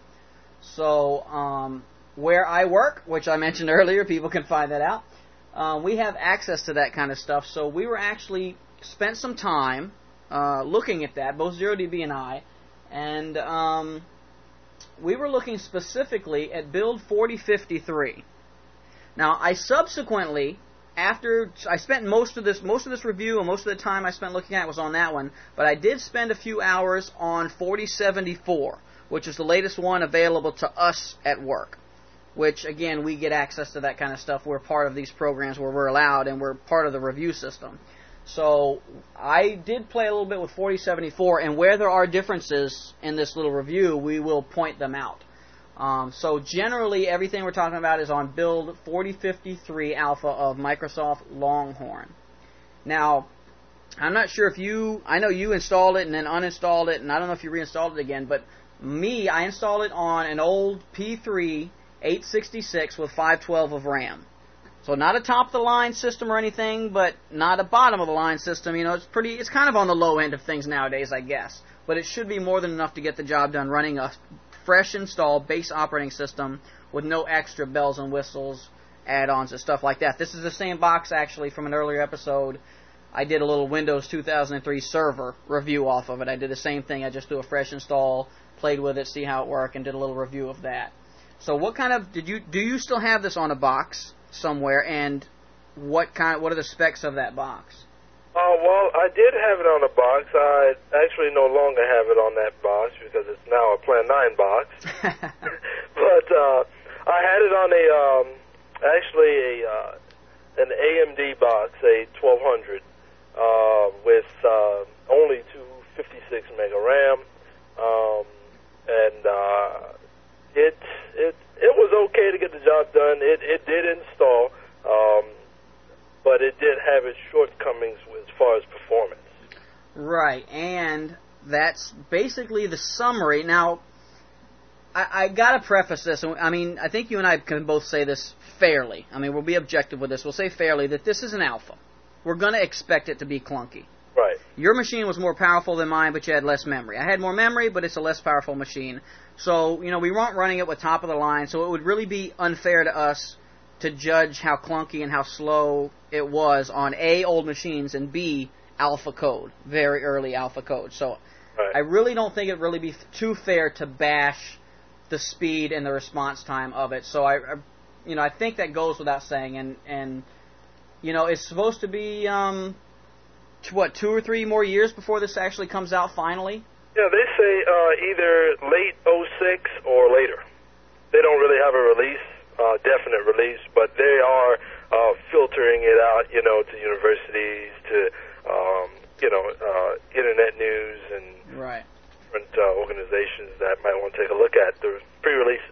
Speaker 2: So, um, where I work, which I mentioned earlier, people can find that out, uh, we have access to that kind of stuff. So we were actually spent some time uh, looking at that, both zero D B and I, and um, we were looking specifically at Build forty fifty-three. Now, I subsequently, after I spent most of this most of this review and most of the time I spent looking at it was on that one, but I did spend a few hours on forty seventy-four, which is the latest one available to us at work. Which, again, we get access to that kind of stuff. We're part of these programs where we're allowed, and we're part of the review system. So I did play a little bit with forty seventy-four, and where there are differences in this little review, we will point them out. Um, so generally, everything we're talking about is on build forty fifty-three Alpha of Microsoft Longhorn. Now, I'm not sure if you, I know you installed it and then uninstalled it, and I don't know if you reinstalled it again, but me, I installed it on an old P three eight sixty-six with five twelve of RAM. So not a top-of-the-line system or anything, but not a bottom-of-the-line system. You know, it's pretty, it's kind of on the low end of things nowadays, I guess. But it should be more than enough to get the job done running a fresh installed base operating system with no extra bells and whistles, add-ons, and stuff like that. This is the same box, actually, from an earlier episode. I did a little Windows two thousand three server review off of it. I did the same thing. I just threw a fresh install, played with it, see how it worked, and did a little review of that. So what kind of, did you, do you still have this on a box somewhere, and what kind, what are the specs of that box?
Speaker 3: Uh, well, I did have it on a box. I actually no longer have it on that box because it's now a Plan nine box. But uh, I had it on a, um, actually a uh, an A M D box, a twelve hundred, uh, with uh, only two fifty-six mega RAM, um, and uh, it it it was okay to get the job done. It it did install. Um, But it did have its shortcomings as far as performance.
Speaker 2: Right, and that's basically the summary. Now, I, I got to preface this. I mean, I think you and I can both say this fairly. I mean, we'll be objective with this. We'll say fairly that this is an alpha. We're going to expect it to be clunky.
Speaker 3: Right.
Speaker 2: Your machine was more powerful than mine, but you had less memory. I had more memory, but it's a less powerful machine. So, you know, we weren't running it with top of the line, so it would really be unfair to us to judge how clunky and how slow it was on A, old machines, and B, alpha code, very early alpha code. So
Speaker 3: right.
Speaker 2: I really don't think it'd really be too fair to bash the speed and the response time of it. So I, I you know, I think that goes without saying. And, and you know, it's supposed to be, um, t- what, two or three more years before this actually comes out finally?
Speaker 3: Yeah, they say uh, either late oh six or later. They don't really have a release. Uh, definite release, but they are uh, filtering it out, you know, to universities, to, um, you know, uh, internet news and
Speaker 2: right.
Speaker 3: different uh, organizations that might want to take a look at the pre-releases.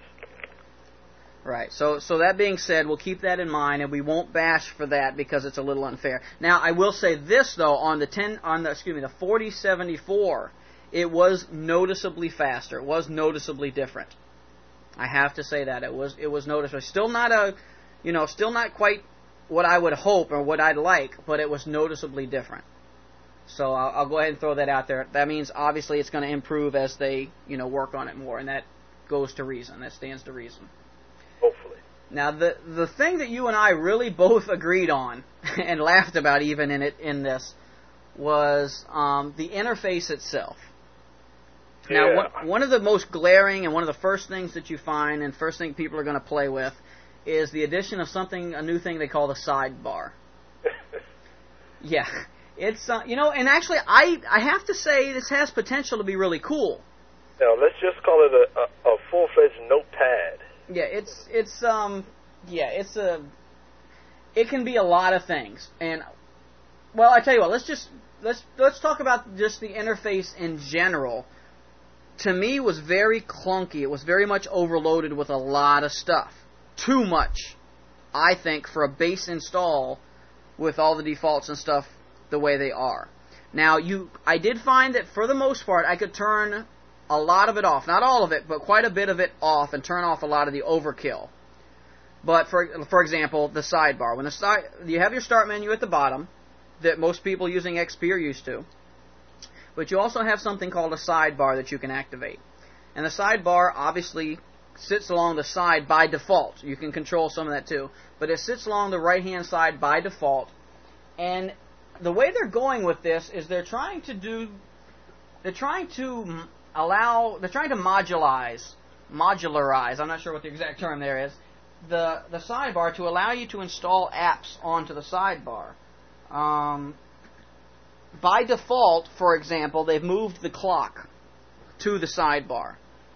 Speaker 2: Right. So, so that being said, we'll keep that in mind, and we won't bash for that because it's a little unfair. Now, I will say this though: on the ten, on the excuse me, the forty seventy-four, it was noticeably faster. It was noticeably different. I have to say that it was it was noticeable. Still not a, you know, still not quite what I would hope or what I'd like, but it was noticeably different. So I'll, I'll go ahead and throw that out there. That means obviously it's going to improve as they, you know, work on it more, and that goes to reason. That stands to reason.
Speaker 3: Hopefully.
Speaker 2: Now the the thing that you and I really both agreed on and laughed about even in it in this was um, the interface itself. Now,
Speaker 3: yeah.
Speaker 2: one, one of the most glaring and one of the first things that you find and first thing people are going to play with is the addition of something, a new thing they call the sidebar. Yeah. It's, uh, you know, and actually I I have to say this has potential to be really cool.
Speaker 3: Now, let's just call it a, a, a full-fledged notepad.
Speaker 2: Yeah, it's, it's, um, yeah, it's a, it can be a lot of things. And, well, I tell you what, let's just, let's, let's talk about just the interface in general. To me, was very clunky. It was very much overloaded with a lot of stuff. Too much, I think, for a base install with all the defaults and stuff the way they are. Now, you, I did find that for the most part, I could turn a lot of it off. Not all of it, but quite a bit of it off and turn off a lot of the overkill. But, for for example, the sidebar. When the side, you have your start menu at the bottom that most people using X P are used to. But you also have something called a sidebar that you can activate. And the sidebar obviously sits along the side by default. You can control some of that too. But it sits along the right-hand side by default. And the way they're going with this is they're trying to do, they're trying to allow, they're trying to modularize, modularize, I'm not sure what the exact term there is, the the sidebar to allow you to install apps onto the sidebar. Um, by default, for example, they've moved the clock to the sidebar.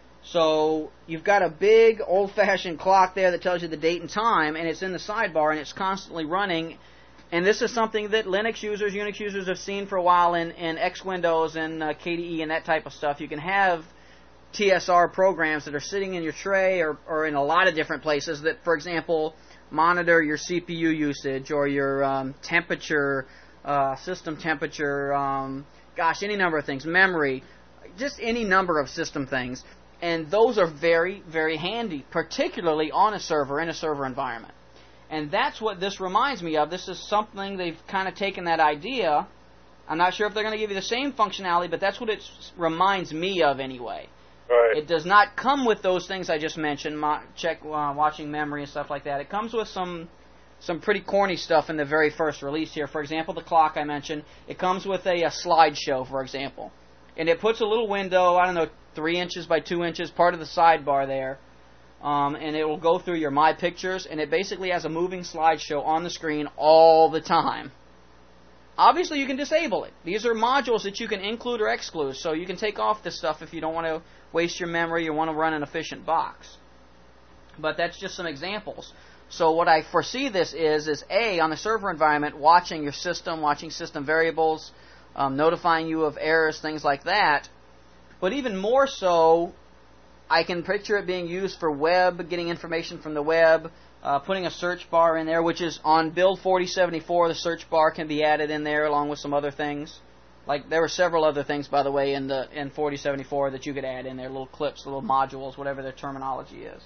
Speaker 2: So you've got a big old-fashioned clock there that tells you the date and time, and it's in the sidebar, and it's constantly running. And this is something that Linux users, Unix users have seen for a while in, in X Windows and uh, K D E and that type of stuff. You can have T S R programs that are sitting in your tray or, or in a lot of different places that, for example, monitor your C P U usage or your um, temperature, uh, system temperature, um, gosh, any number of things, memory, just any number of system things. And those are very, very handy, particularly on a server, in a server environment. And that's what this reminds me of. This is something they've kind of taken that idea. I'm not sure if they're going to give you the same functionality, but that's what it reminds me of anyway.
Speaker 3: Right.
Speaker 2: It does not come with those things I just mentioned, mo- check uh, watching memory and stuff like that. It comes with some some pretty corny stuff in the very first release here. For example, the clock I mentioned. It comes with a, a slideshow, for example. And it puts a little window, I don't know, three inches by two inches, part of the sidebar there. Um, and it will go through your My Pictures, and it basically has a moving slideshow on the screen all the time. Obviously, you can disable it. These are modules that you can include or exclude, so you can take off this stuff if you don't want to waste your memory or want to run an efficient box. But that's just some examples. So what I foresee this is, is A, on the server environment, watching your system, watching system variables, um, notifying you of errors, things like that. But even more so, I can picture it being used for web, getting information from the web, uh, putting a search bar in there, which is on build forty seventy-four, the search bar can be added in there along with some other things. Like, there were several other things, by the way, in the in forty seventy-four that you could add in there, little clips, little modules, whatever their terminology is.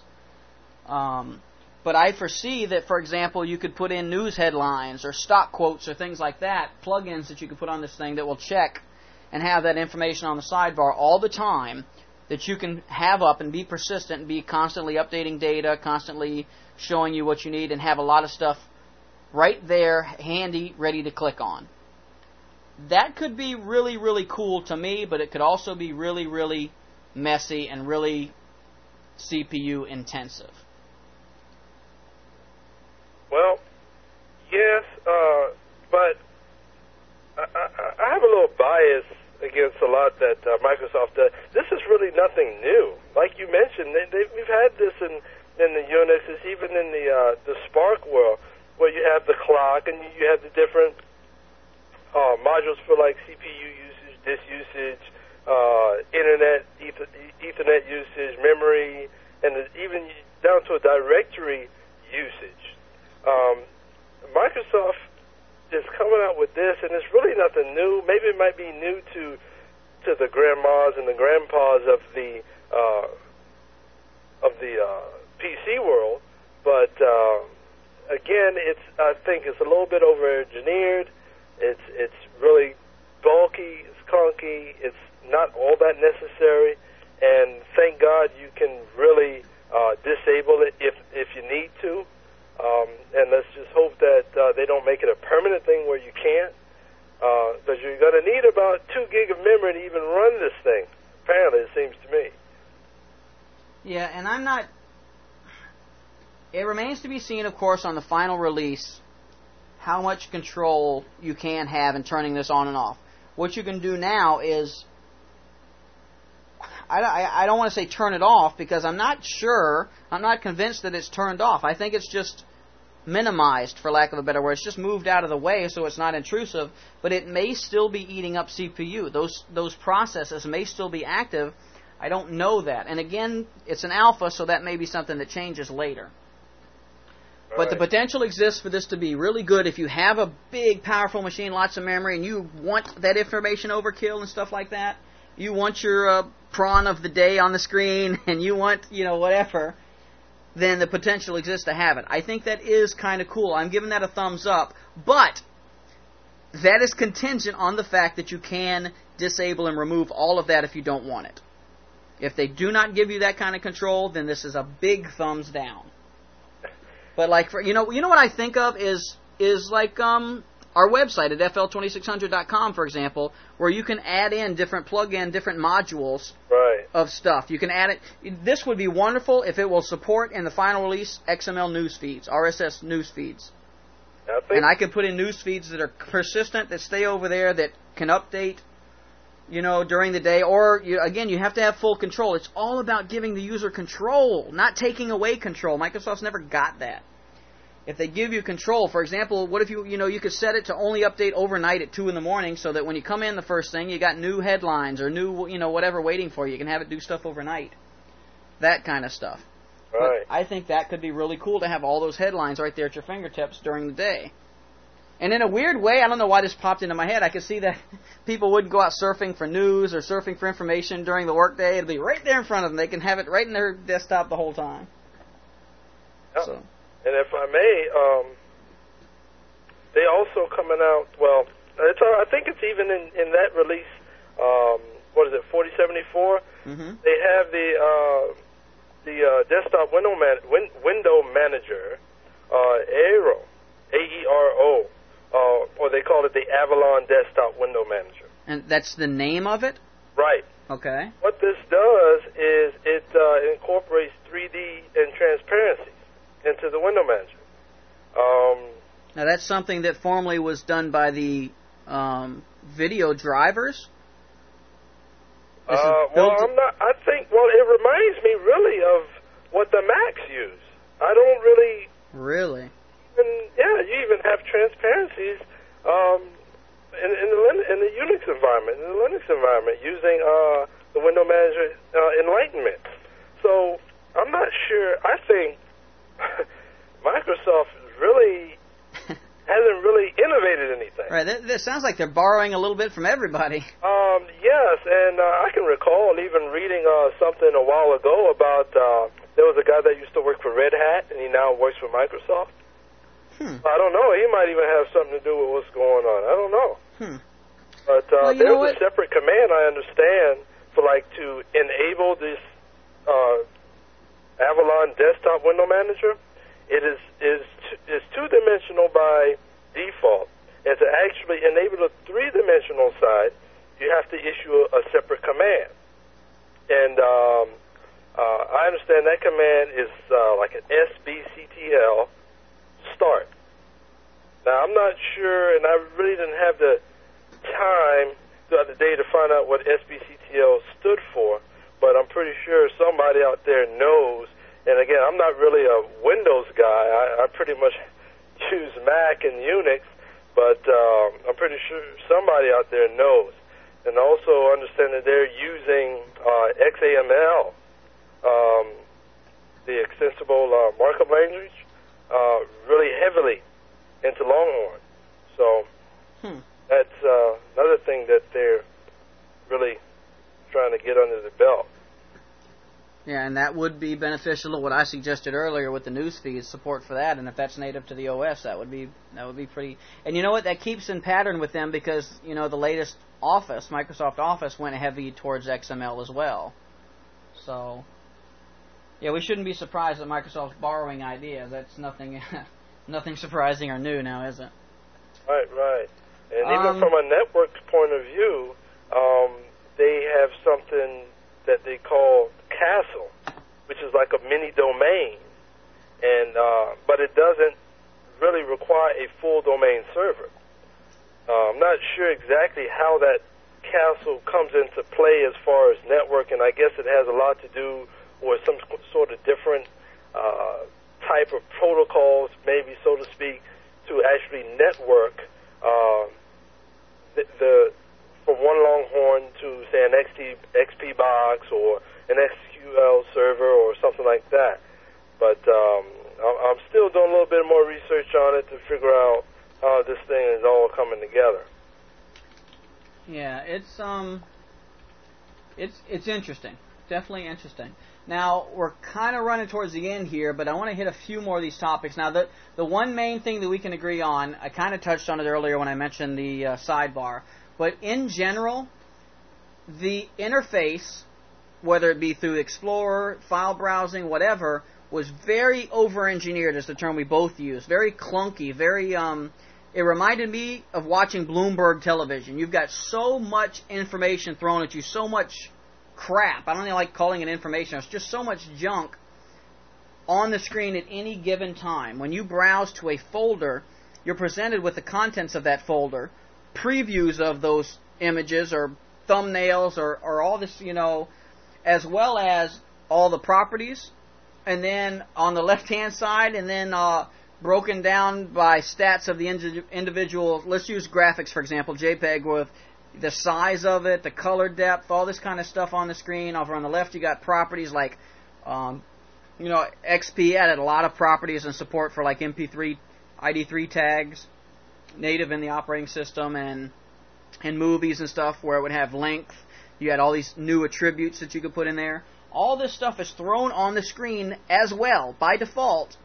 Speaker 2: Um, but I foresee that, for example, you could put in news headlines or stock quotes or things like that, plugins that you could put on this thing that will check and have that information on the sidebar all the time, that you can have up and be persistent and be constantly updating data, constantly showing you what you need, and have a lot of stuff right there, handy, ready to click on. That could be really, really cool to me, but it could also be really, really messy and really C P U intensive.
Speaker 3: Well, yes, uh, but I, I, I have a little bias against a lot that uh, Microsoft does. This is really nothing new. Like you mentioned, they, they, we've had this in, in the Unixes, even in the uh, the Spark world, where you have the clock and you have the different uh, modules for like C P U usage, disk usage, uh, internet, ether, Ethernet usage, memory, and even down to a directory usage. Um, Microsoft is coming out with this, and it's really nothing new. Maybe it might be new to to the grandmas and the grandpas of the uh, of the uh, P C world, but uh, again, it's I think it's a little bit over-engineered. It's it's really bulky. It's clunky. It's not all that necessary. And thank God you can really uh, disable it if if you need to. Um, and let's just hope that uh, they don't make it a permanent thing where you can't, because uh, you're going to need about two gig of memory to even run this thing. Apparently, it seems to me.
Speaker 2: Yeah, and I'm not... It remains to be seen, of course, on the final release, how much control you can have in turning this on and off. What you can do now is... I, I, I don't want to say turn it off, because I'm not sure, I'm not convinced that it's turned off. I think it's just minimized, for lack of a better word. It's just moved out of the way so it's not intrusive, but it may still be eating up C P U. Those those processes may still be active. I don't know that. And again, it's an alpha, so that may be something that changes later. All but right. The potential exists for this to be really good if you have a big, powerful machine, lots of memory, and you want that information overkill and stuff like that. You want your uh, prawn of the day on the screen, and you want, you know, whatever, then the potential exists to have it. I think that is kind of cool. I'm giving that a thumbs up. But that is contingent on the fact that you can disable and remove all of that if you don't want it. If they do not give you that kind of control, then this is a big thumbs down. But like, for, you know, you know what I think of is is like um. our website at F L twenty-six hundred dot com, for example, where you can add in different plug-in, different modules
Speaker 3: right.
Speaker 2: of stuff. You can add it. This would be wonderful if it will support in the final release X M L news feeds, R S S news feeds.
Speaker 3: I think
Speaker 2: And I could put in news feeds that are persistent, that stay over there, that can update, you know, during the day. Or, you, again, you have to have full control. It's all about giving the user control, not taking away control. Microsoft's never got that. If they give you control, for example, what if you, you know, you could set it to only update overnight at two in the morning so that when you come in the first thing, you got new headlines or new, you know, whatever waiting for you. You can have it do stuff overnight. That kind of stuff.
Speaker 3: right.
Speaker 2: But I think that could be really cool to have all those headlines right there at your fingertips during the day. And in a weird way, I don't know why this popped into my head, I could see that people wouldn't go out surfing for news or surfing for information during the workday. It'll be right there in front of them. They can have it right in their desktop the whole time.
Speaker 3: Yep.
Speaker 2: So.
Speaker 3: And if I may, um, they also coming out. Well, it's, uh, I think it's even in, in that release. Um, what is it? forty seventy-four.
Speaker 2: Mm-hmm.
Speaker 3: They have the uh, the uh, desktop window man, win, window manager, uh, Aero, A E R O, uh, or they call it the Avalon Desktop Window Manager.
Speaker 2: And that's the name of it?
Speaker 3: Right.
Speaker 2: Okay.
Speaker 3: What this does is it uh, incorporates three D and transparency into the window manager. Um,
Speaker 2: Now that's something that formerly was done by the um, video drivers? This is
Speaker 3: uh, well,
Speaker 2: built-
Speaker 3: I'm not. I think. Well, it reminds me really of what the Macs use. I don't really.
Speaker 2: Really?
Speaker 3: Even, yeah, you even have transparencies um, in, in the Lin- in the Unix environment, in the Linux environment, using uh, the window manager uh, Enlightenment. So I'm not sure. I think Microsoft really hasn't really innovated anything.
Speaker 2: Right. That, that sounds like they're borrowing a little bit from everybody.
Speaker 3: Um, yes, and uh, I can recall even reading uh, something a while ago about uh, there was a guy that used to work for Red Hat, and he now works for Microsoft.
Speaker 2: Hmm.
Speaker 3: I don't know. He might even have something to do with what's going on. I don't know.
Speaker 2: Hmm.
Speaker 3: But uh,
Speaker 2: Well, you know
Speaker 3: there's a
Speaker 2: what?
Speaker 3: separate command, I understand, for like to enable this uh, Avalon Desktop Window Manager. It is is is two-dimensional by default, and to actually enable the three-dimensional side, you have to issue a, a separate command. And um, uh, I understand that command is uh, like an S B C T L start. Now I'm not sure, and I really didn't have the time throughout the day to find out what S B C T L stood for, but I'm pretty sure somebody out there knows. And again, I'm not really a Windows guy. I, I pretty much use Mac and Unix, but um, I'm pretty sure somebody out there knows. And also understand that they're using uh, X A M L, um, the extensible uh, markup language, uh, really heavily into Longhorn. So
Speaker 2: Hmm.
Speaker 3: that's uh, another thing that they're really trying to get under the belt.
Speaker 2: Yeah, and that would be beneficial to what I suggested earlier with the news feeds, support for that, and if that's native to the O S, that would be that would be pretty. And you know what? That keeps in pattern with them because, you know, the latest Office, Microsoft Office, went heavy towards X M L as well. So, yeah, we shouldn't be surprised that Microsoft's borrowing ideas. That's nothing nothing surprising or new now, is it?
Speaker 3: Right, right. And
Speaker 2: Um,
Speaker 3: even from a network point of view, um, they have something that they call Castle, which is like a mini domain, and uh, but it doesn't really require a full domain server. Uh, I'm not sure exactly how that Castle comes into play as far as networking. I guess it has a lot to do with some sort of different uh, type of protocols, maybe so to speak, to actually network uh, the, the from one Longhorn to say an X T, X P box or an S Q L server or something like that. But um, I'm still doing a little bit more research on it to figure out how this thing is all coming together.
Speaker 2: Yeah, it's um, it's it's interesting, definitely interesting. Now we're kind of running towards the end here, but I want to hit a few more of these topics. Now, the the one main thing that we can agree on, I kind of touched on it earlier when I mentioned the uh, sidebar, but in general, the interface, whether it be through Explorer, file browsing, whatever, was very over-engineered, is the term we both use. Very clunky, very, um, it reminded me of watching Bloomberg television. You've got so much information thrown at you, so much crap. I don't even like calling it information. It's just so much junk on the screen at any given time. When you browse to a folder, you're presented with the contents of that folder, previews of those images or thumbnails or, or all this, you know, as well as all the properties, and then on the left-hand side, and then uh, broken down by stats of the indi- individual. Let's use graphics, for example, JPEG with the size of it, the color depth, all this kind of stuff on the screen. Over on the left, you got properties like, um, you know, X P added a lot of properties and support for like M P three, I D three tags, native in the operating system, and and movies and stuff where it would have length. You had all these new attributes that you could put in there. All this stuff is thrown on the screen as well by default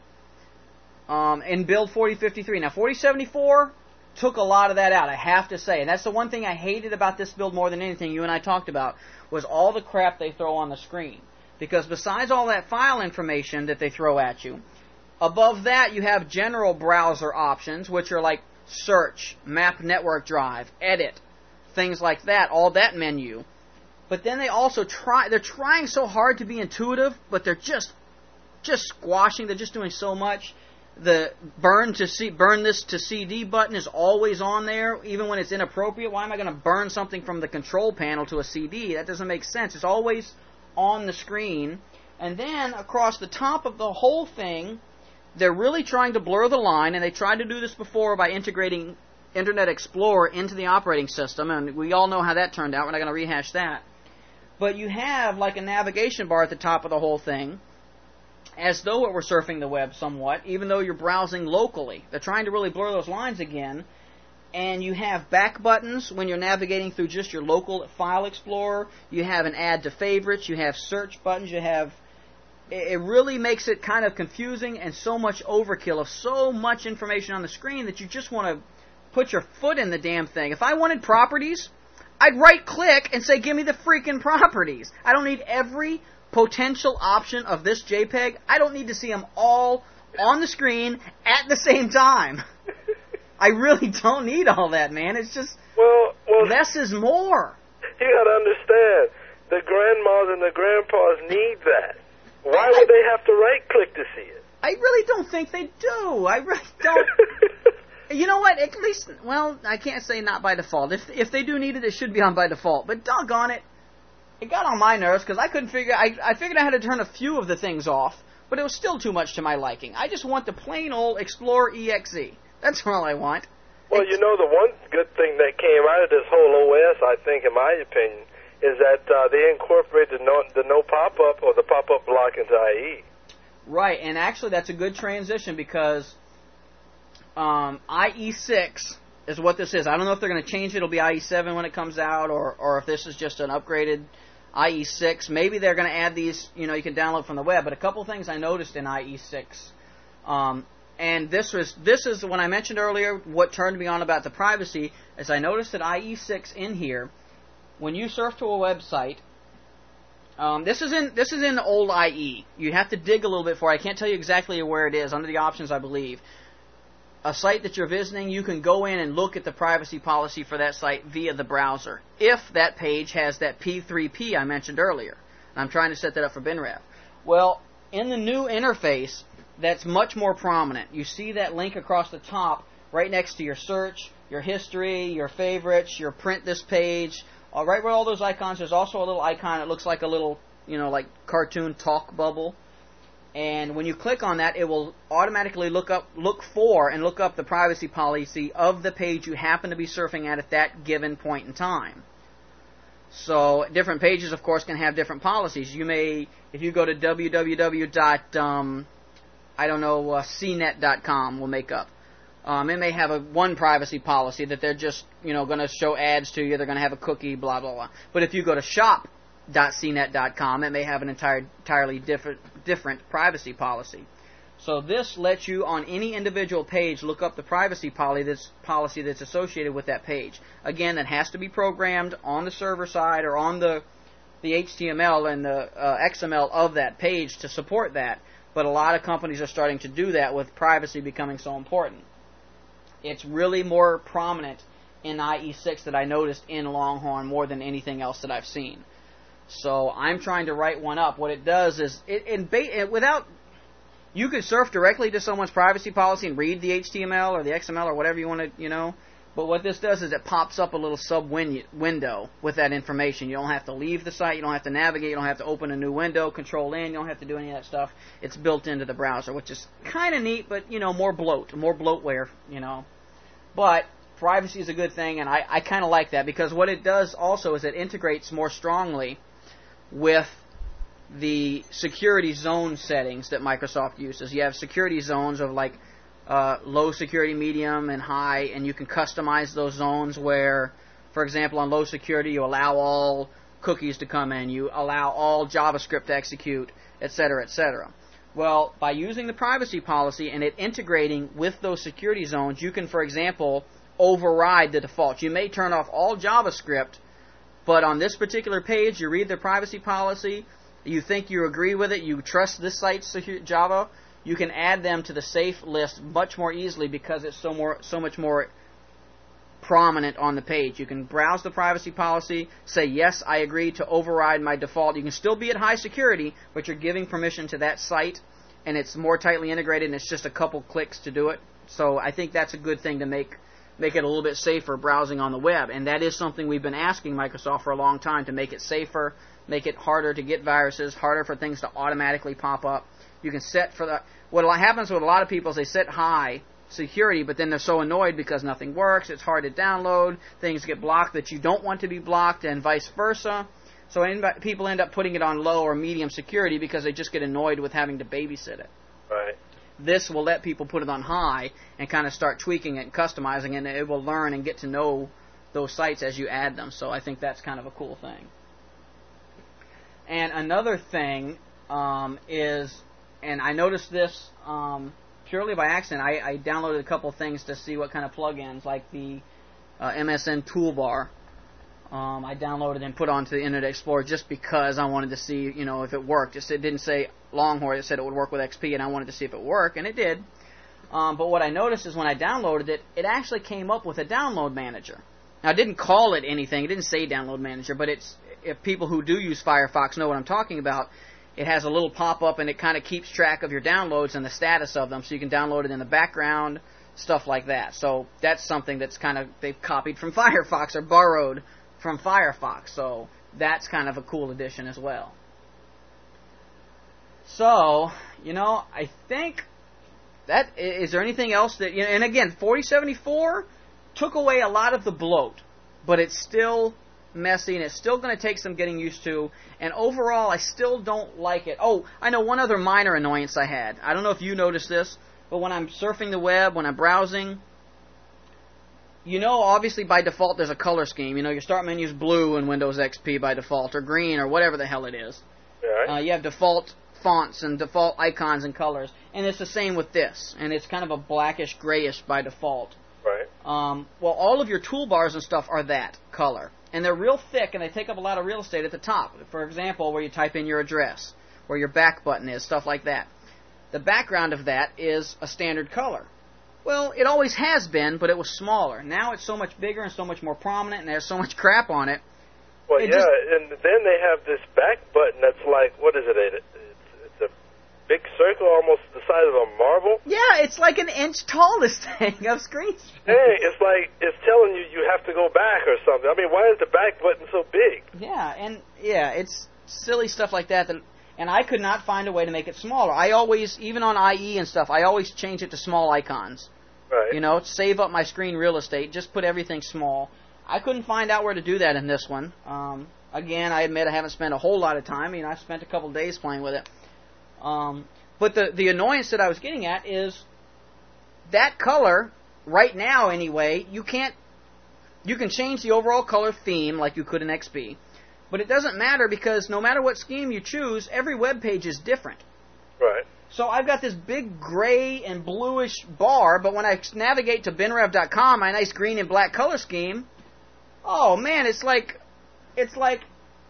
Speaker 2: um, in build forty fifty-three. Now forty seventy-four took a lot of that out, I have to say. And that's the one thing I hated about this build more than anything you and I talked about, was all the crap they throw on the screen. Because besides all that file information that they throw at you, above that you have general browser options, which are like search, map network drive, edit, things like that, all that menu. But then they also try, they're trying so hard to be intuitive, but they're just just squashing, they're just doing so much. The burn to C, burn this to C D button is always on there, even when it's inappropriate. Why am I going to burn something from the control panel to a C D? That doesn't make sense. It's always on the screen. And then across the top of the whole thing, they're really trying to blur the line, and they tried to do this before by integrating Internet Explorer into the operating system, and we all know how that turned out. We're not going to rehash that. But you have like a navigation bar at the top of the whole thing, as though it were surfing the web somewhat, even though you're browsing locally. They're trying to really blur those lines again. And you have back buttons when you're navigating through just your local file explorer. You have an add to favorites. You have search buttons. You have... It really makes it kind of confusing and so much overkill of so much information on the screen that you just want to put your foot in the damn thing. If I wanted properties, I'd right-click and say, give me the freaking properties. I don't need every potential option of this JPEG. I don't need to see them all on the screen at the same time. I really don't need all that, man. It's just,
Speaker 3: well, well,
Speaker 2: less is more.
Speaker 3: You got to understand, the grandmas and the grandpas need that. Why would they have to right-click to see it?
Speaker 2: I really don't think they do. I really don't. You know what? At least, well, I can't say not by default. If if they do need it, it should be on by default. But doggone it, it got on my nerves because I couldn't figure. I I figured I had to turn a few of the things off, but it was still too much to my liking. I just want the plain old Explorer E X E. That's all I want.
Speaker 3: Well, you know, the one good thing that came out of this whole O S, I think, in my opinion, is that uh, they incorporated the no, the no pop-up or the pop-up block into I E.
Speaker 2: Right, and actually that's a good transition because um, I E six is what this is. I don't know if they're going to change it. It'll be I E seven when it comes out, or, or if this is just an upgraded I E six. Maybe they're going to add these, you know, you can download from the web. But a couple things I noticed in I E six. Um, and this was this is, when I mentioned earlier, what turned me on about the privacy, is I noticed that I E six in here, when you surf to a website, um, this is in this is in the old I E. You have to dig a little bit for it. I can't tell you exactly where it is, under the options, I believe. A site that you're visiting, you can go in and look at the privacy policy for that site via the browser, if that page has that P three P I mentioned earlier. And I'm trying to set that up for BinRev. Well, in the new interface, that's much more prominent. You see that link across the top, right next to your search, your history, your favorites, your print this page. Uh, right where all those icons, there's also a little icon that looks like a little, you know, like cartoon talk bubble. And when you click on that, it will automatically look up, look for and look up the privacy policy of the page you happen to be surfing at at that given point in time. So different pages, of course, can have different policies. You may, if you go to w w w dot um, I don't know, uh, c net dot com, we'll make up. Um, it may have a one privacy policy that they're just, you know, going to show ads to you. They're going to have a cookie, blah, blah, blah. But if you go to shop dot c net dot com, it may have an entire, entirely different, different privacy policy. So this lets you, on any individual page, look up the privacy policy that's, policy that's associated with that page. Again, that has to be programmed on the server side or on the, the H T M L and the uh, X M L of that page to support that. But a lot of companies are starting to do that with privacy becoming so important. It's really more prominent in I E six that I noticed in Longhorn more than anything else that I've seen. So I'm trying to write one up. What it does is, it, in ba- without, you could surf directly to someone's privacy policy and read the H T M L or the X M L or whatever you want to, you know. But what this does is it pops up a little sub window with that information. You don't have to leave the site. You don't have to navigate. You don't have to open a new window, control in. You don't have to do any of that stuff. It's built into the browser, which is kind of neat, but, you know, more bloat, more bloatware, you know. But privacy is a good thing, and I, I kind of like that because what it does also is it integrates more strongly with the security zone settings that Microsoft uses. You have security zones of like Uh, low security, medium, and high, and you can customize those zones where, for example, on low security, you allow all cookies to come in, you allow all JavaScript to execute, et cetera, et cetera. Well, by using the privacy policy and it integrating with those security zones, you can, for example, override the defaults. You may turn off all JavaScript, but on this particular page, you read the privacy policy, you think you agree with it, you trust this site's Java, you can add them to the safe list much more easily because it's so more, so much more prominent on the page. You can browse the privacy policy, say, yes, I agree to override my default. You can still be at high security, but you're giving permission to that site, and it's more tightly integrated, and it's just a couple clicks to do it. So I think that's a good thing to make make it a little bit safer browsing on the web. And that is something we've been asking Microsoft for a long time, to make it safer, make it harder to get viruses, harder for things to automatically pop up. You can set for the, what happens with a lot of people is they set high security, but then they're so annoyed because nothing works, it's hard to download, things get blocked that you don't want to be blocked, and vice versa. So people end up putting it on low or medium security because they just get annoyed with having to babysit it.
Speaker 3: Right.
Speaker 2: This will let people put it on high and kind of start tweaking it and customizing it, and it will learn and get to know those sites as you add them. So I think that's kind of a cool thing. And another thing um, is, and I noticed this um, purely by accident. I, I downloaded a couple things to see what kind of plugins, like the uh, M S N toolbar. Um, I downloaded and put onto the Internet Explorer just because I wanted to see, you know, if it worked. Just, it didn't say Longhorn; it said it would work with X P, and I wanted to see if it worked, and it did. Um, but what I noticed is when I downloaded it, it actually came up with a download manager. Now, I didn't call it anything; it didn't say download manager. But it's, if people who do use Firefox know what I'm talking about, it has a little pop-up, and it kind of keeps track of your downloads and the status of them, so you can download it in the background, stuff like that. So that's something that's kind of, they've copied from Firefox or borrowed from Firefox. So that's kind of a cool addition as well. So, you know, I think that, is there anything else that, you know, and again, forty seventy-four took away a lot of the bloat, but it's still messy, and it's still going to take some getting used to, and overall I still don't like it. Oh, I know one other minor annoyance I had. I don't know if you noticed this, but when I'm surfing the web, when I'm browsing, you know, obviously by default there's a color scheme. You know, your start menu's blue in Windows X P by default, or green, or whatever the hell it is.
Speaker 3: Yeah.
Speaker 2: Uh, you have default fonts and default icons and colors, and it's the same with this, and it's kind of a blackish, grayish by default.
Speaker 3: Right.
Speaker 2: Um, well, all of your toolbars and stuff are that color. And they're real thick, and they take up a lot of real estate at the top. For example, where you type in your address, where your back button is, stuff like that. The background of that is a standard color. Well, it always has been, but it was smaller. Now it's so much bigger and so much more prominent, and there's so much crap on it.
Speaker 3: Well,
Speaker 2: it
Speaker 3: yeah,
Speaker 2: just,
Speaker 3: and then they have this back button that's like, what is it? It's, it's a big circle, almost the size of a marble.
Speaker 2: Yeah, it's like an inch tall, this thing of screen space.
Speaker 3: Hey, it's like it's telling you you have to go back or something. I mean, why is the back button so big?
Speaker 2: Yeah, and yeah, it's silly stuff like that, that, and I could not find a way to make it smaller. I always, even on I E and stuff, I always change it to small icons.
Speaker 3: Right.
Speaker 2: You know, save up my screen real estate, just put everything small. I couldn't find out where to do that in this one. Um, again, I admit I haven't spent a whole lot of time. I mean, I spent a couple of days playing with it. Um, but the, the annoyance that I was getting at is that color, right now anyway, you can't, you can change the overall color theme like you could in X P. But it doesn't matter because no matter what scheme you choose, every web page is different.
Speaker 3: Right.
Speaker 2: So I've got this big gray and bluish bar, but when I navigate to bin rev dot com, my nice green and black color scheme, oh man, it's like, it's like,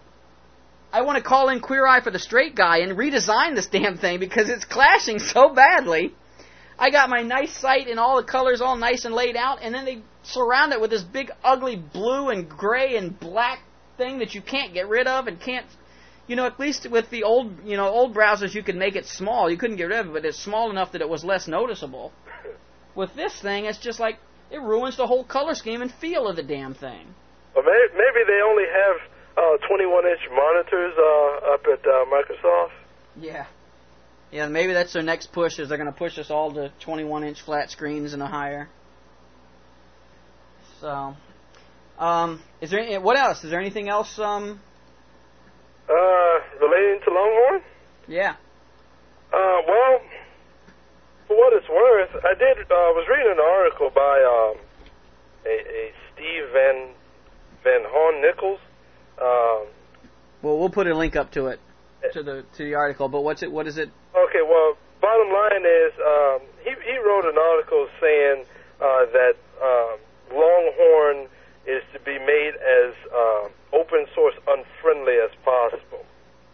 Speaker 2: I want to call in Queer Eye for the Straight Guy and redesign this damn thing because it's clashing so badly. I got my nice site and all the colors all nice and laid out, and then they surround it with this big ugly blue and gray and black thing that you can't get rid of and can't, you know, at least with the old, you know, old browsers, you could make it small. You couldn't get rid of it, but it's small enough that it was less noticeable. With this thing, it's just like, it ruins the whole color scheme and feel of the damn thing.
Speaker 3: Well, maybe, maybe they only have uh, twenty-one inch monitors uh, up at uh, Microsoft.
Speaker 2: Yeah. Yeah, maybe that's their next push, is they're going to push us all to twenty-one inch flat screens and a higher. So, um, is there any, what else? Is there anything else? Um,
Speaker 3: uh, relating to Longhorn?
Speaker 2: Yeah.
Speaker 3: Uh, well, for what it's worth, I did. Uh, was reading an article by um, a, a Steve Van Van Horn Nichols. Um,
Speaker 2: well, we'll put a link up to it, to the to the article. But what's it? What is it?
Speaker 3: Okay. Well, bottom line is, um, he he wrote an article saying uh, that um, Longhorn is to be made as uh, open source unfriendly as possible.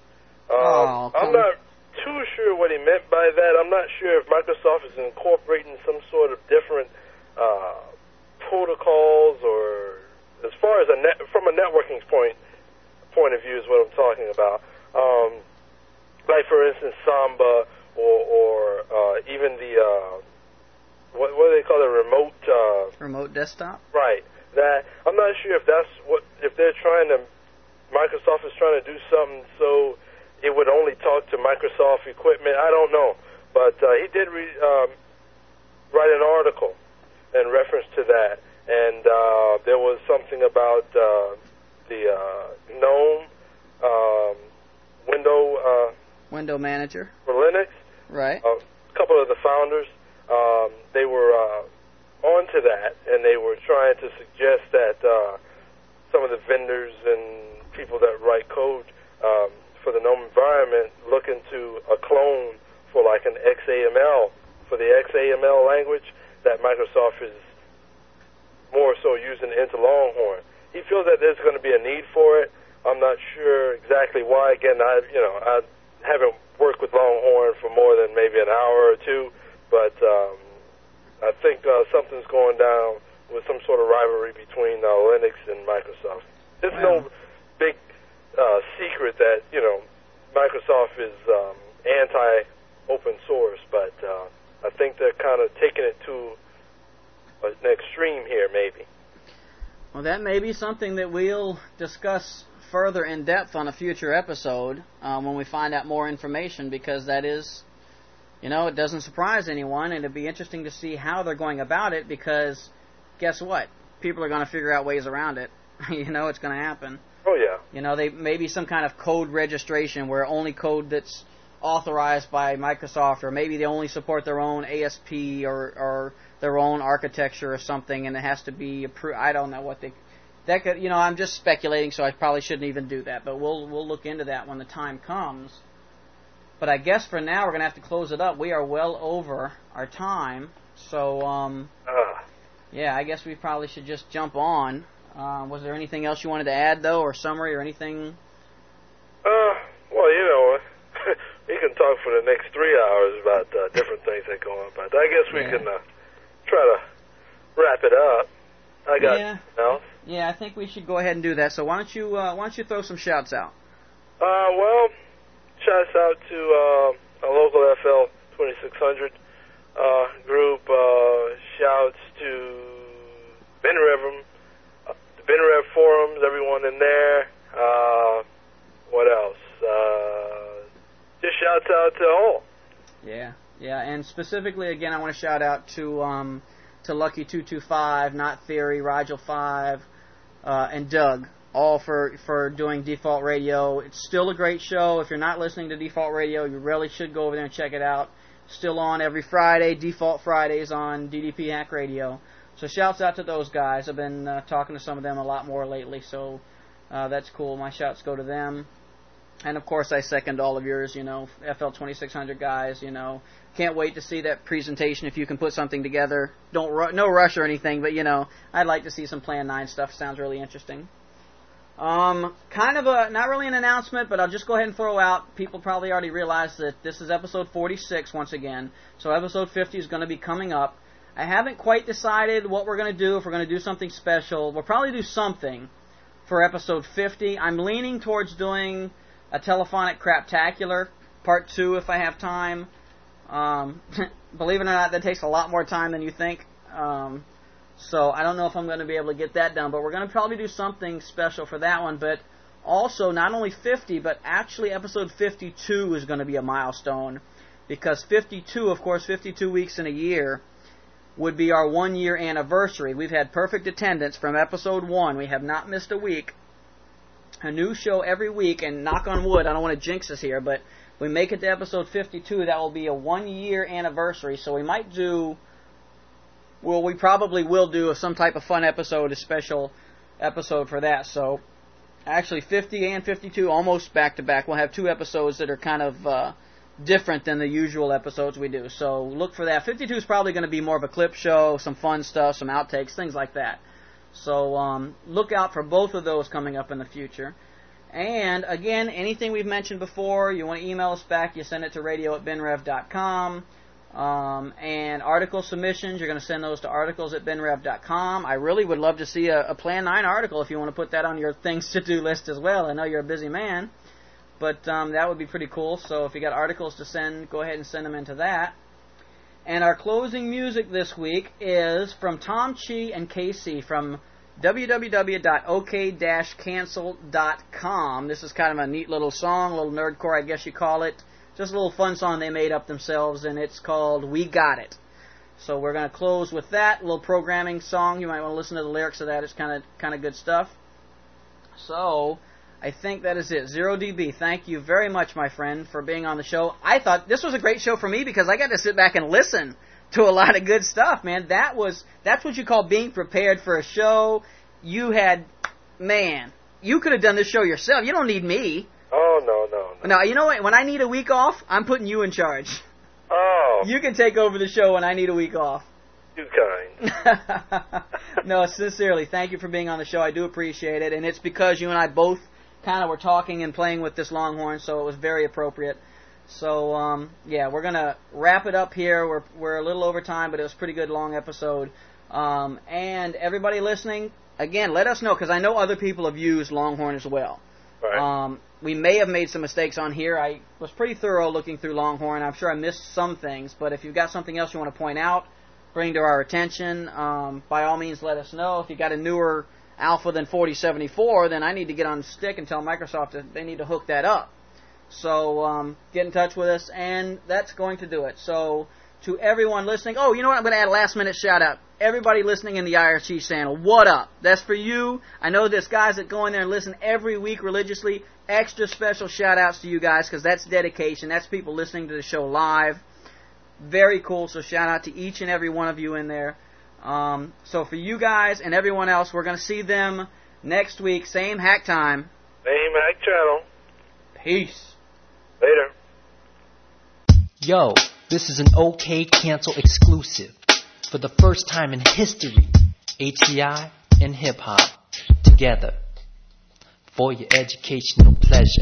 Speaker 3: Um,
Speaker 2: oh,
Speaker 3: I'm not too sure what he meant by that. I'm not sure if Microsoft is incorporating some sort of different uh, protocols, or as far as a net, from a networking point point of view is what I'm talking about. Um, like for instance, Samba, or, or uh, even the uh, what, what do they call it, remote uh,
Speaker 2: remote desktop?
Speaker 3: Right. That I'm not sure if that's what if they're trying to. Microsoft is trying to do something so it would only talk to Microsoft equipment. I don't know, but uh, he did re, um, write an article in reference to that, and uh, there was something about uh, the uh, GNOME um, window uh,
Speaker 2: window manager
Speaker 3: for Linux.
Speaker 2: Right.
Speaker 3: Uh, a couple of the founders, um, they were uh, onto that, and they were trying to suggest that uh, some of the vendors and people that write code um, for the GNOME environment look into a clone for like an X A M L, for the X A M L language that Microsoft is more so using into Longhorn. He feels that there's going to be a need for it. I'm not sure exactly why. Again, I you know I haven't worked with Longhorn for more than maybe an hour or two, but um, I think uh, something's going down with some sort of rivalry between uh, Linux and Microsoft. It's wow. no big uh, secret that, you know, Microsoft is um, anti-open source, but uh, I think they're kind of taking it to an extreme here, maybe.
Speaker 2: Well, that may be something that we'll discuss further in depth on a future episode um, when we find out more information, because that is, you know, it doesn't surprise anyone, and it'd be interesting to see how they're going about it, because guess what? People are going to figure out ways around it. You know, it's going to happen.
Speaker 3: Oh, yeah.
Speaker 2: You know, they maybe some kind of code registration where only code that's authorized by Microsoft, or maybe they only support their own A S P or, or their own architecture or something, and it has to be approved. I don't know what they... That could, you know, I'm just speculating, so I probably shouldn't even do that, but we'll we'll look into that when the time comes. But I guess for now we're going to have to close it up. We are well over our time, so, um...
Speaker 3: Uh.
Speaker 2: yeah, I guess we probably should just jump on. Uh, was there anything else you wanted to add, though, or summary, or anything?
Speaker 3: Uh, well, you know, we can talk for the next three hours about uh, different things that go on, but I guess we
Speaker 2: yeah.
Speaker 3: can uh, try to wrap it up. I got
Speaker 2: yeah.
Speaker 3: something else.
Speaker 2: Yeah, I think we should go ahead and do that. So why don't you uh, why don't you throw some shouts out?
Speaker 3: Uh, well, shouts out to uh, a local F L twenty-six hundred uh, group. Uh, shouts to BinRev, uh, the BinRev forums, everyone in there. Uh, what else? Uh, just shouts out to all.
Speaker 2: Yeah, yeah, and specifically, again, I want to shout out to um, to Lucky two two five, Not Theory, Rigel five, uh, and Doug, all for, for doing Default Radio. It's still a great show. If you're not listening to Default Radio, you really should go over there and check it out. Still on every Friday, Default Fridays on D D P Hack Radio. So shouts out to those guys. I've been uh, talking to some of them a lot more lately, so uh, that's cool. My shouts go to them. And, of course, I second all of yours, you know, F L twenty-six hundred guys, you know. Can't wait to see that presentation if you can put something together. Don't ru- No rush or anything, but, you know, I'd like to see some Plan nine stuff. Sounds really interesting. Um, kind of a, not really an announcement, but I'll just go ahead and throw out, people probably already realized that this is episode forty-six once again, so episode fifty is going to be coming up. I haven't quite decided what we're going to do, if we're going to do something special. We'll probably do something for episode fifty. I'm leaning towards doing a telephonic craptacular, part two if I have time. Um, believe it or not, that takes a lot more time than you think. Um, so I don't know if I'm going to be able to get that done, but we're going to probably do something special for that one. But also, not only fifty, but actually episode fifty-two is going to be a milestone, because fifty-two, of course, fifty-two weeks in a year would be our one-year anniversary. We've had perfect attendance from episode one. We have not missed a week. A new show every week, and knock on wood, I don't want to jinx us here, but we make it to episode fifty-two, that will be a one-year anniversary, so we might do, well, we probably will do some type of fun episode, a special episode for that. So, actually, fifty and fifty-two, almost back-to-back. We'll have two episodes that are kind of uh, different than the usual episodes we do, so look for that. fifty-two is probably going to be more of a clip show, some fun stuff, some outtakes, things like that. So, um, look out for both of those coming up in the future. And, again, anything we've mentioned before, you want to email us back, you send it to radio at benrev dot com. Um, and article submissions, you're going to send those to articles at benrev dot com. I really would love to see a, a Plan nine article if you want to put that on your things to do list as well. I know you're a busy man, but um, that would be pretty cool. So if you got articles to send, go ahead and send them into that. And our closing music this week is from Tom Chi and K C from w w w dot o k dash cancel dot com. This is kind of a neat little song, a little nerdcore, I guess you call it. Just a little fun song they made up themselves, and it's called We Got It. So we're going to close with that, a little programming song. You might want to listen to the lyrics of that. It's kind of kind of good stuff. So I think that is it. Zero D B, thank you very much, my friend, for being on the show. I thought this was a great show for me because I got to sit back and listen to a lot of good stuff, man. That was that's what you call being prepared for a show. You had, man, you could have done this show yourself. You don't need me.
Speaker 3: Oh, no, no, no.
Speaker 2: No, you know what? When I need a week off, I'm putting you in charge.
Speaker 3: Oh.
Speaker 2: You can take over the show when I need a week off.
Speaker 3: Too kind.
Speaker 2: No, sincerely, thank you for being on the show. I do appreciate it, and it's because you and I both kind of were talking and playing with this Longhorn, so it was very appropriate. So, um, yeah, we're going to wrap it up here. We're we're a little over time, but it was a pretty good long episode. Um, and everybody listening, again, let us know, because I know other people have used Longhorn as well.
Speaker 3: Right.
Speaker 2: Um, we may have made some mistakes on here. I was pretty thorough looking through Longhorn. I'm sure I missed some things, but if you've got something else you want to point out, bring to our attention, um, by all means let us know. If you got a newer alpha than forty seventy-four, then I need to get on the stick and tell Microsoft that they need to hook that up. So um, get in touch with us, and that's going to do it. So to everyone listening, oh, you know what? I'm going to add a last-minute shout-out. Everybody listening in the I R C channel, what up? That's for you. I know there's guys that go in there and listen every week religiously. Extra special shout-outs to you guys, because that's dedication. That's people listening to the show live. Very cool, so shout-out to each and every one of you in there. Um, so for you guys and everyone else, we're going to see them next week, same hack time.
Speaker 3: Same hack channel.
Speaker 2: Peace.
Speaker 3: Later.
Speaker 4: Yo, this is an OK Cancel exclusive. For the first time in history, H C I and hip-hop together for your educational pleasure.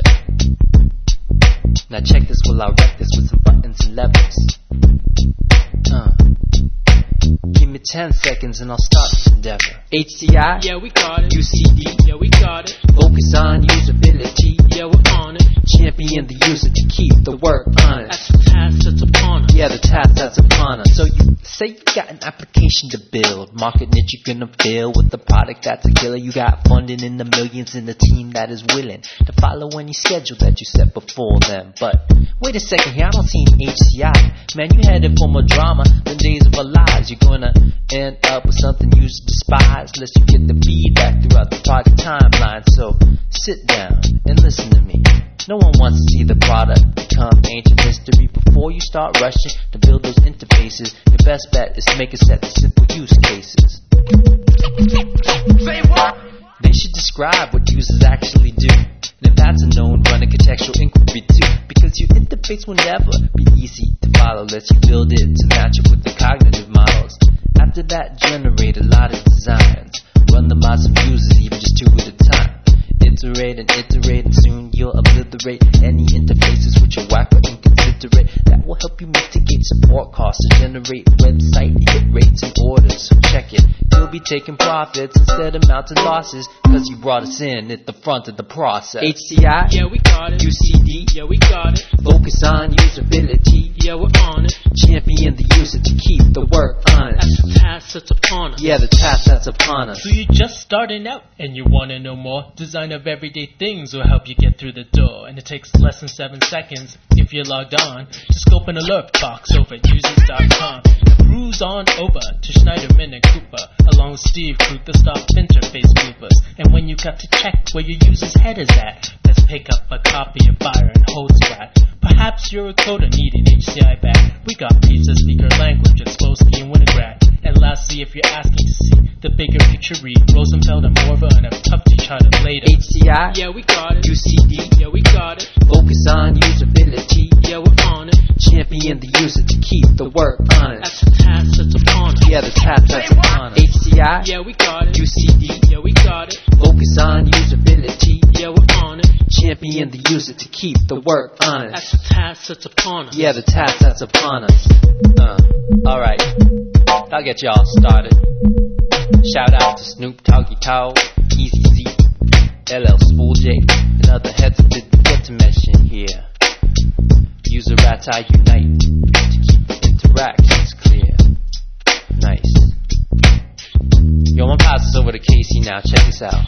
Speaker 4: Now check this while I wreck this with some buttons and levers. Uh. Give me ten seconds and I'll start this endeavor. H C I,
Speaker 5: yeah, we got it.
Speaker 4: U C D,
Speaker 5: yeah, we got it.
Speaker 4: Focus on usability,
Speaker 5: yeah, we're on it.
Speaker 4: Champion the user to keep the work honest.
Speaker 5: That's the task that's upon us.
Speaker 4: Yeah, the task that's upon us. So you say you got an application to build, market niche you're gonna fill with a product that's a killer. You got funding in the millions and a team that is willing to follow any schedule that you set before them. But wait a second here, I don't see an H C I. Man, you headed for more drama than days of our lives. You're gonna end up with something you despise unless you get the feedback throughout the project timeline. So sit down and listen to me. No one wants to see the product become ancient history. Before you start rushing to build those interfaces, your best bet is to make a set of simple use cases.
Speaker 5: Say what?
Speaker 4: They should describe what users actually do. And if that's a known, run a contextual inquiry too. Because your interface will never be easy to follow unless you build it to match up with the cognitive models. After that, generate a lot of designs. Run them by some users, even just two at a time. Iterate and iterate, and soon you'll obliterate any interfaces which are whack or inconsiderate. enter it. That will help you mitigate support costs and generate website hit rates and orders. So check it. You'll be taking profits instead of mounting losses, cause you brought us in at the front of the process. H C I,
Speaker 5: Yeah, we got it.
Speaker 4: U C D,
Speaker 5: Yeah, we got it.
Speaker 4: focus on usability.
Speaker 5: Yeah, we're on it.
Speaker 4: Champion the user to keep the work honest.
Speaker 5: That's the task that's upon us.
Speaker 4: Yeah, the task that's upon us.
Speaker 5: So you're just starting out and you want to know more? Design of everyday things will help you get through the door. And it takes less than seven seconds if you're logged on. Just open alert box over at users dot com. Cruise on over to Schneiderman and Cooper, along with Steve Krug, the stop interface bloopers. And when you got to check where your user's head is at, let's pick up a copy of Byron Holtzblatt. Perhaps you're a coder needing H C I back. We got pizza speaker language at Spolsky and Winograd. And lastly, if you're asking to see the bigger picture, read Rosenfeld and Morva and have tough to chart it later.
Speaker 4: H C I,
Speaker 5: Yeah, we got it.
Speaker 4: U C D,
Speaker 5: Yeah, we got it.
Speaker 4: focus on usability.
Speaker 5: Yeah, we're on it.
Speaker 4: Champion the user to keep the work
Speaker 5: That's
Speaker 4: honest.
Speaker 5: the task that's upon us.
Speaker 4: Yeah, the task that's upon us. H C I,
Speaker 5: Yeah, we got it.
Speaker 4: U C D,
Speaker 5: Yeah, we got it.
Speaker 4: focus on usability.
Speaker 5: Yeah, we're on it.
Speaker 4: Champion the user to keep the work
Speaker 5: That's
Speaker 4: honest.
Speaker 5: the task that's upon us.
Speaker 4: Yeah, the task that's upon us. Uh, alright. I'll get y'all started. Shout out to Snoop Doggy Dogg, Easy Z, L L Spool J, and other heads that didn't get to mention here. User rats I unite to keep the interactions clear. Nice. Yo, I'm gonna pass this over to Casey now. Check this out.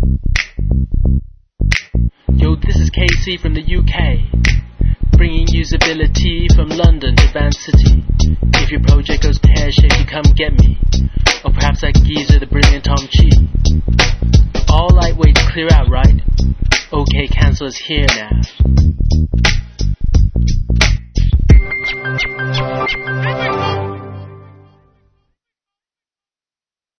Speaker 5: Yo, this is K C from the U K, bringing usability from London to Van City. If your project goes pear-shaped, you come get me. Or perhaps that geezer, the brilliant Tom Chi. All lightweight to clear out, right? Okay, cancel is here now.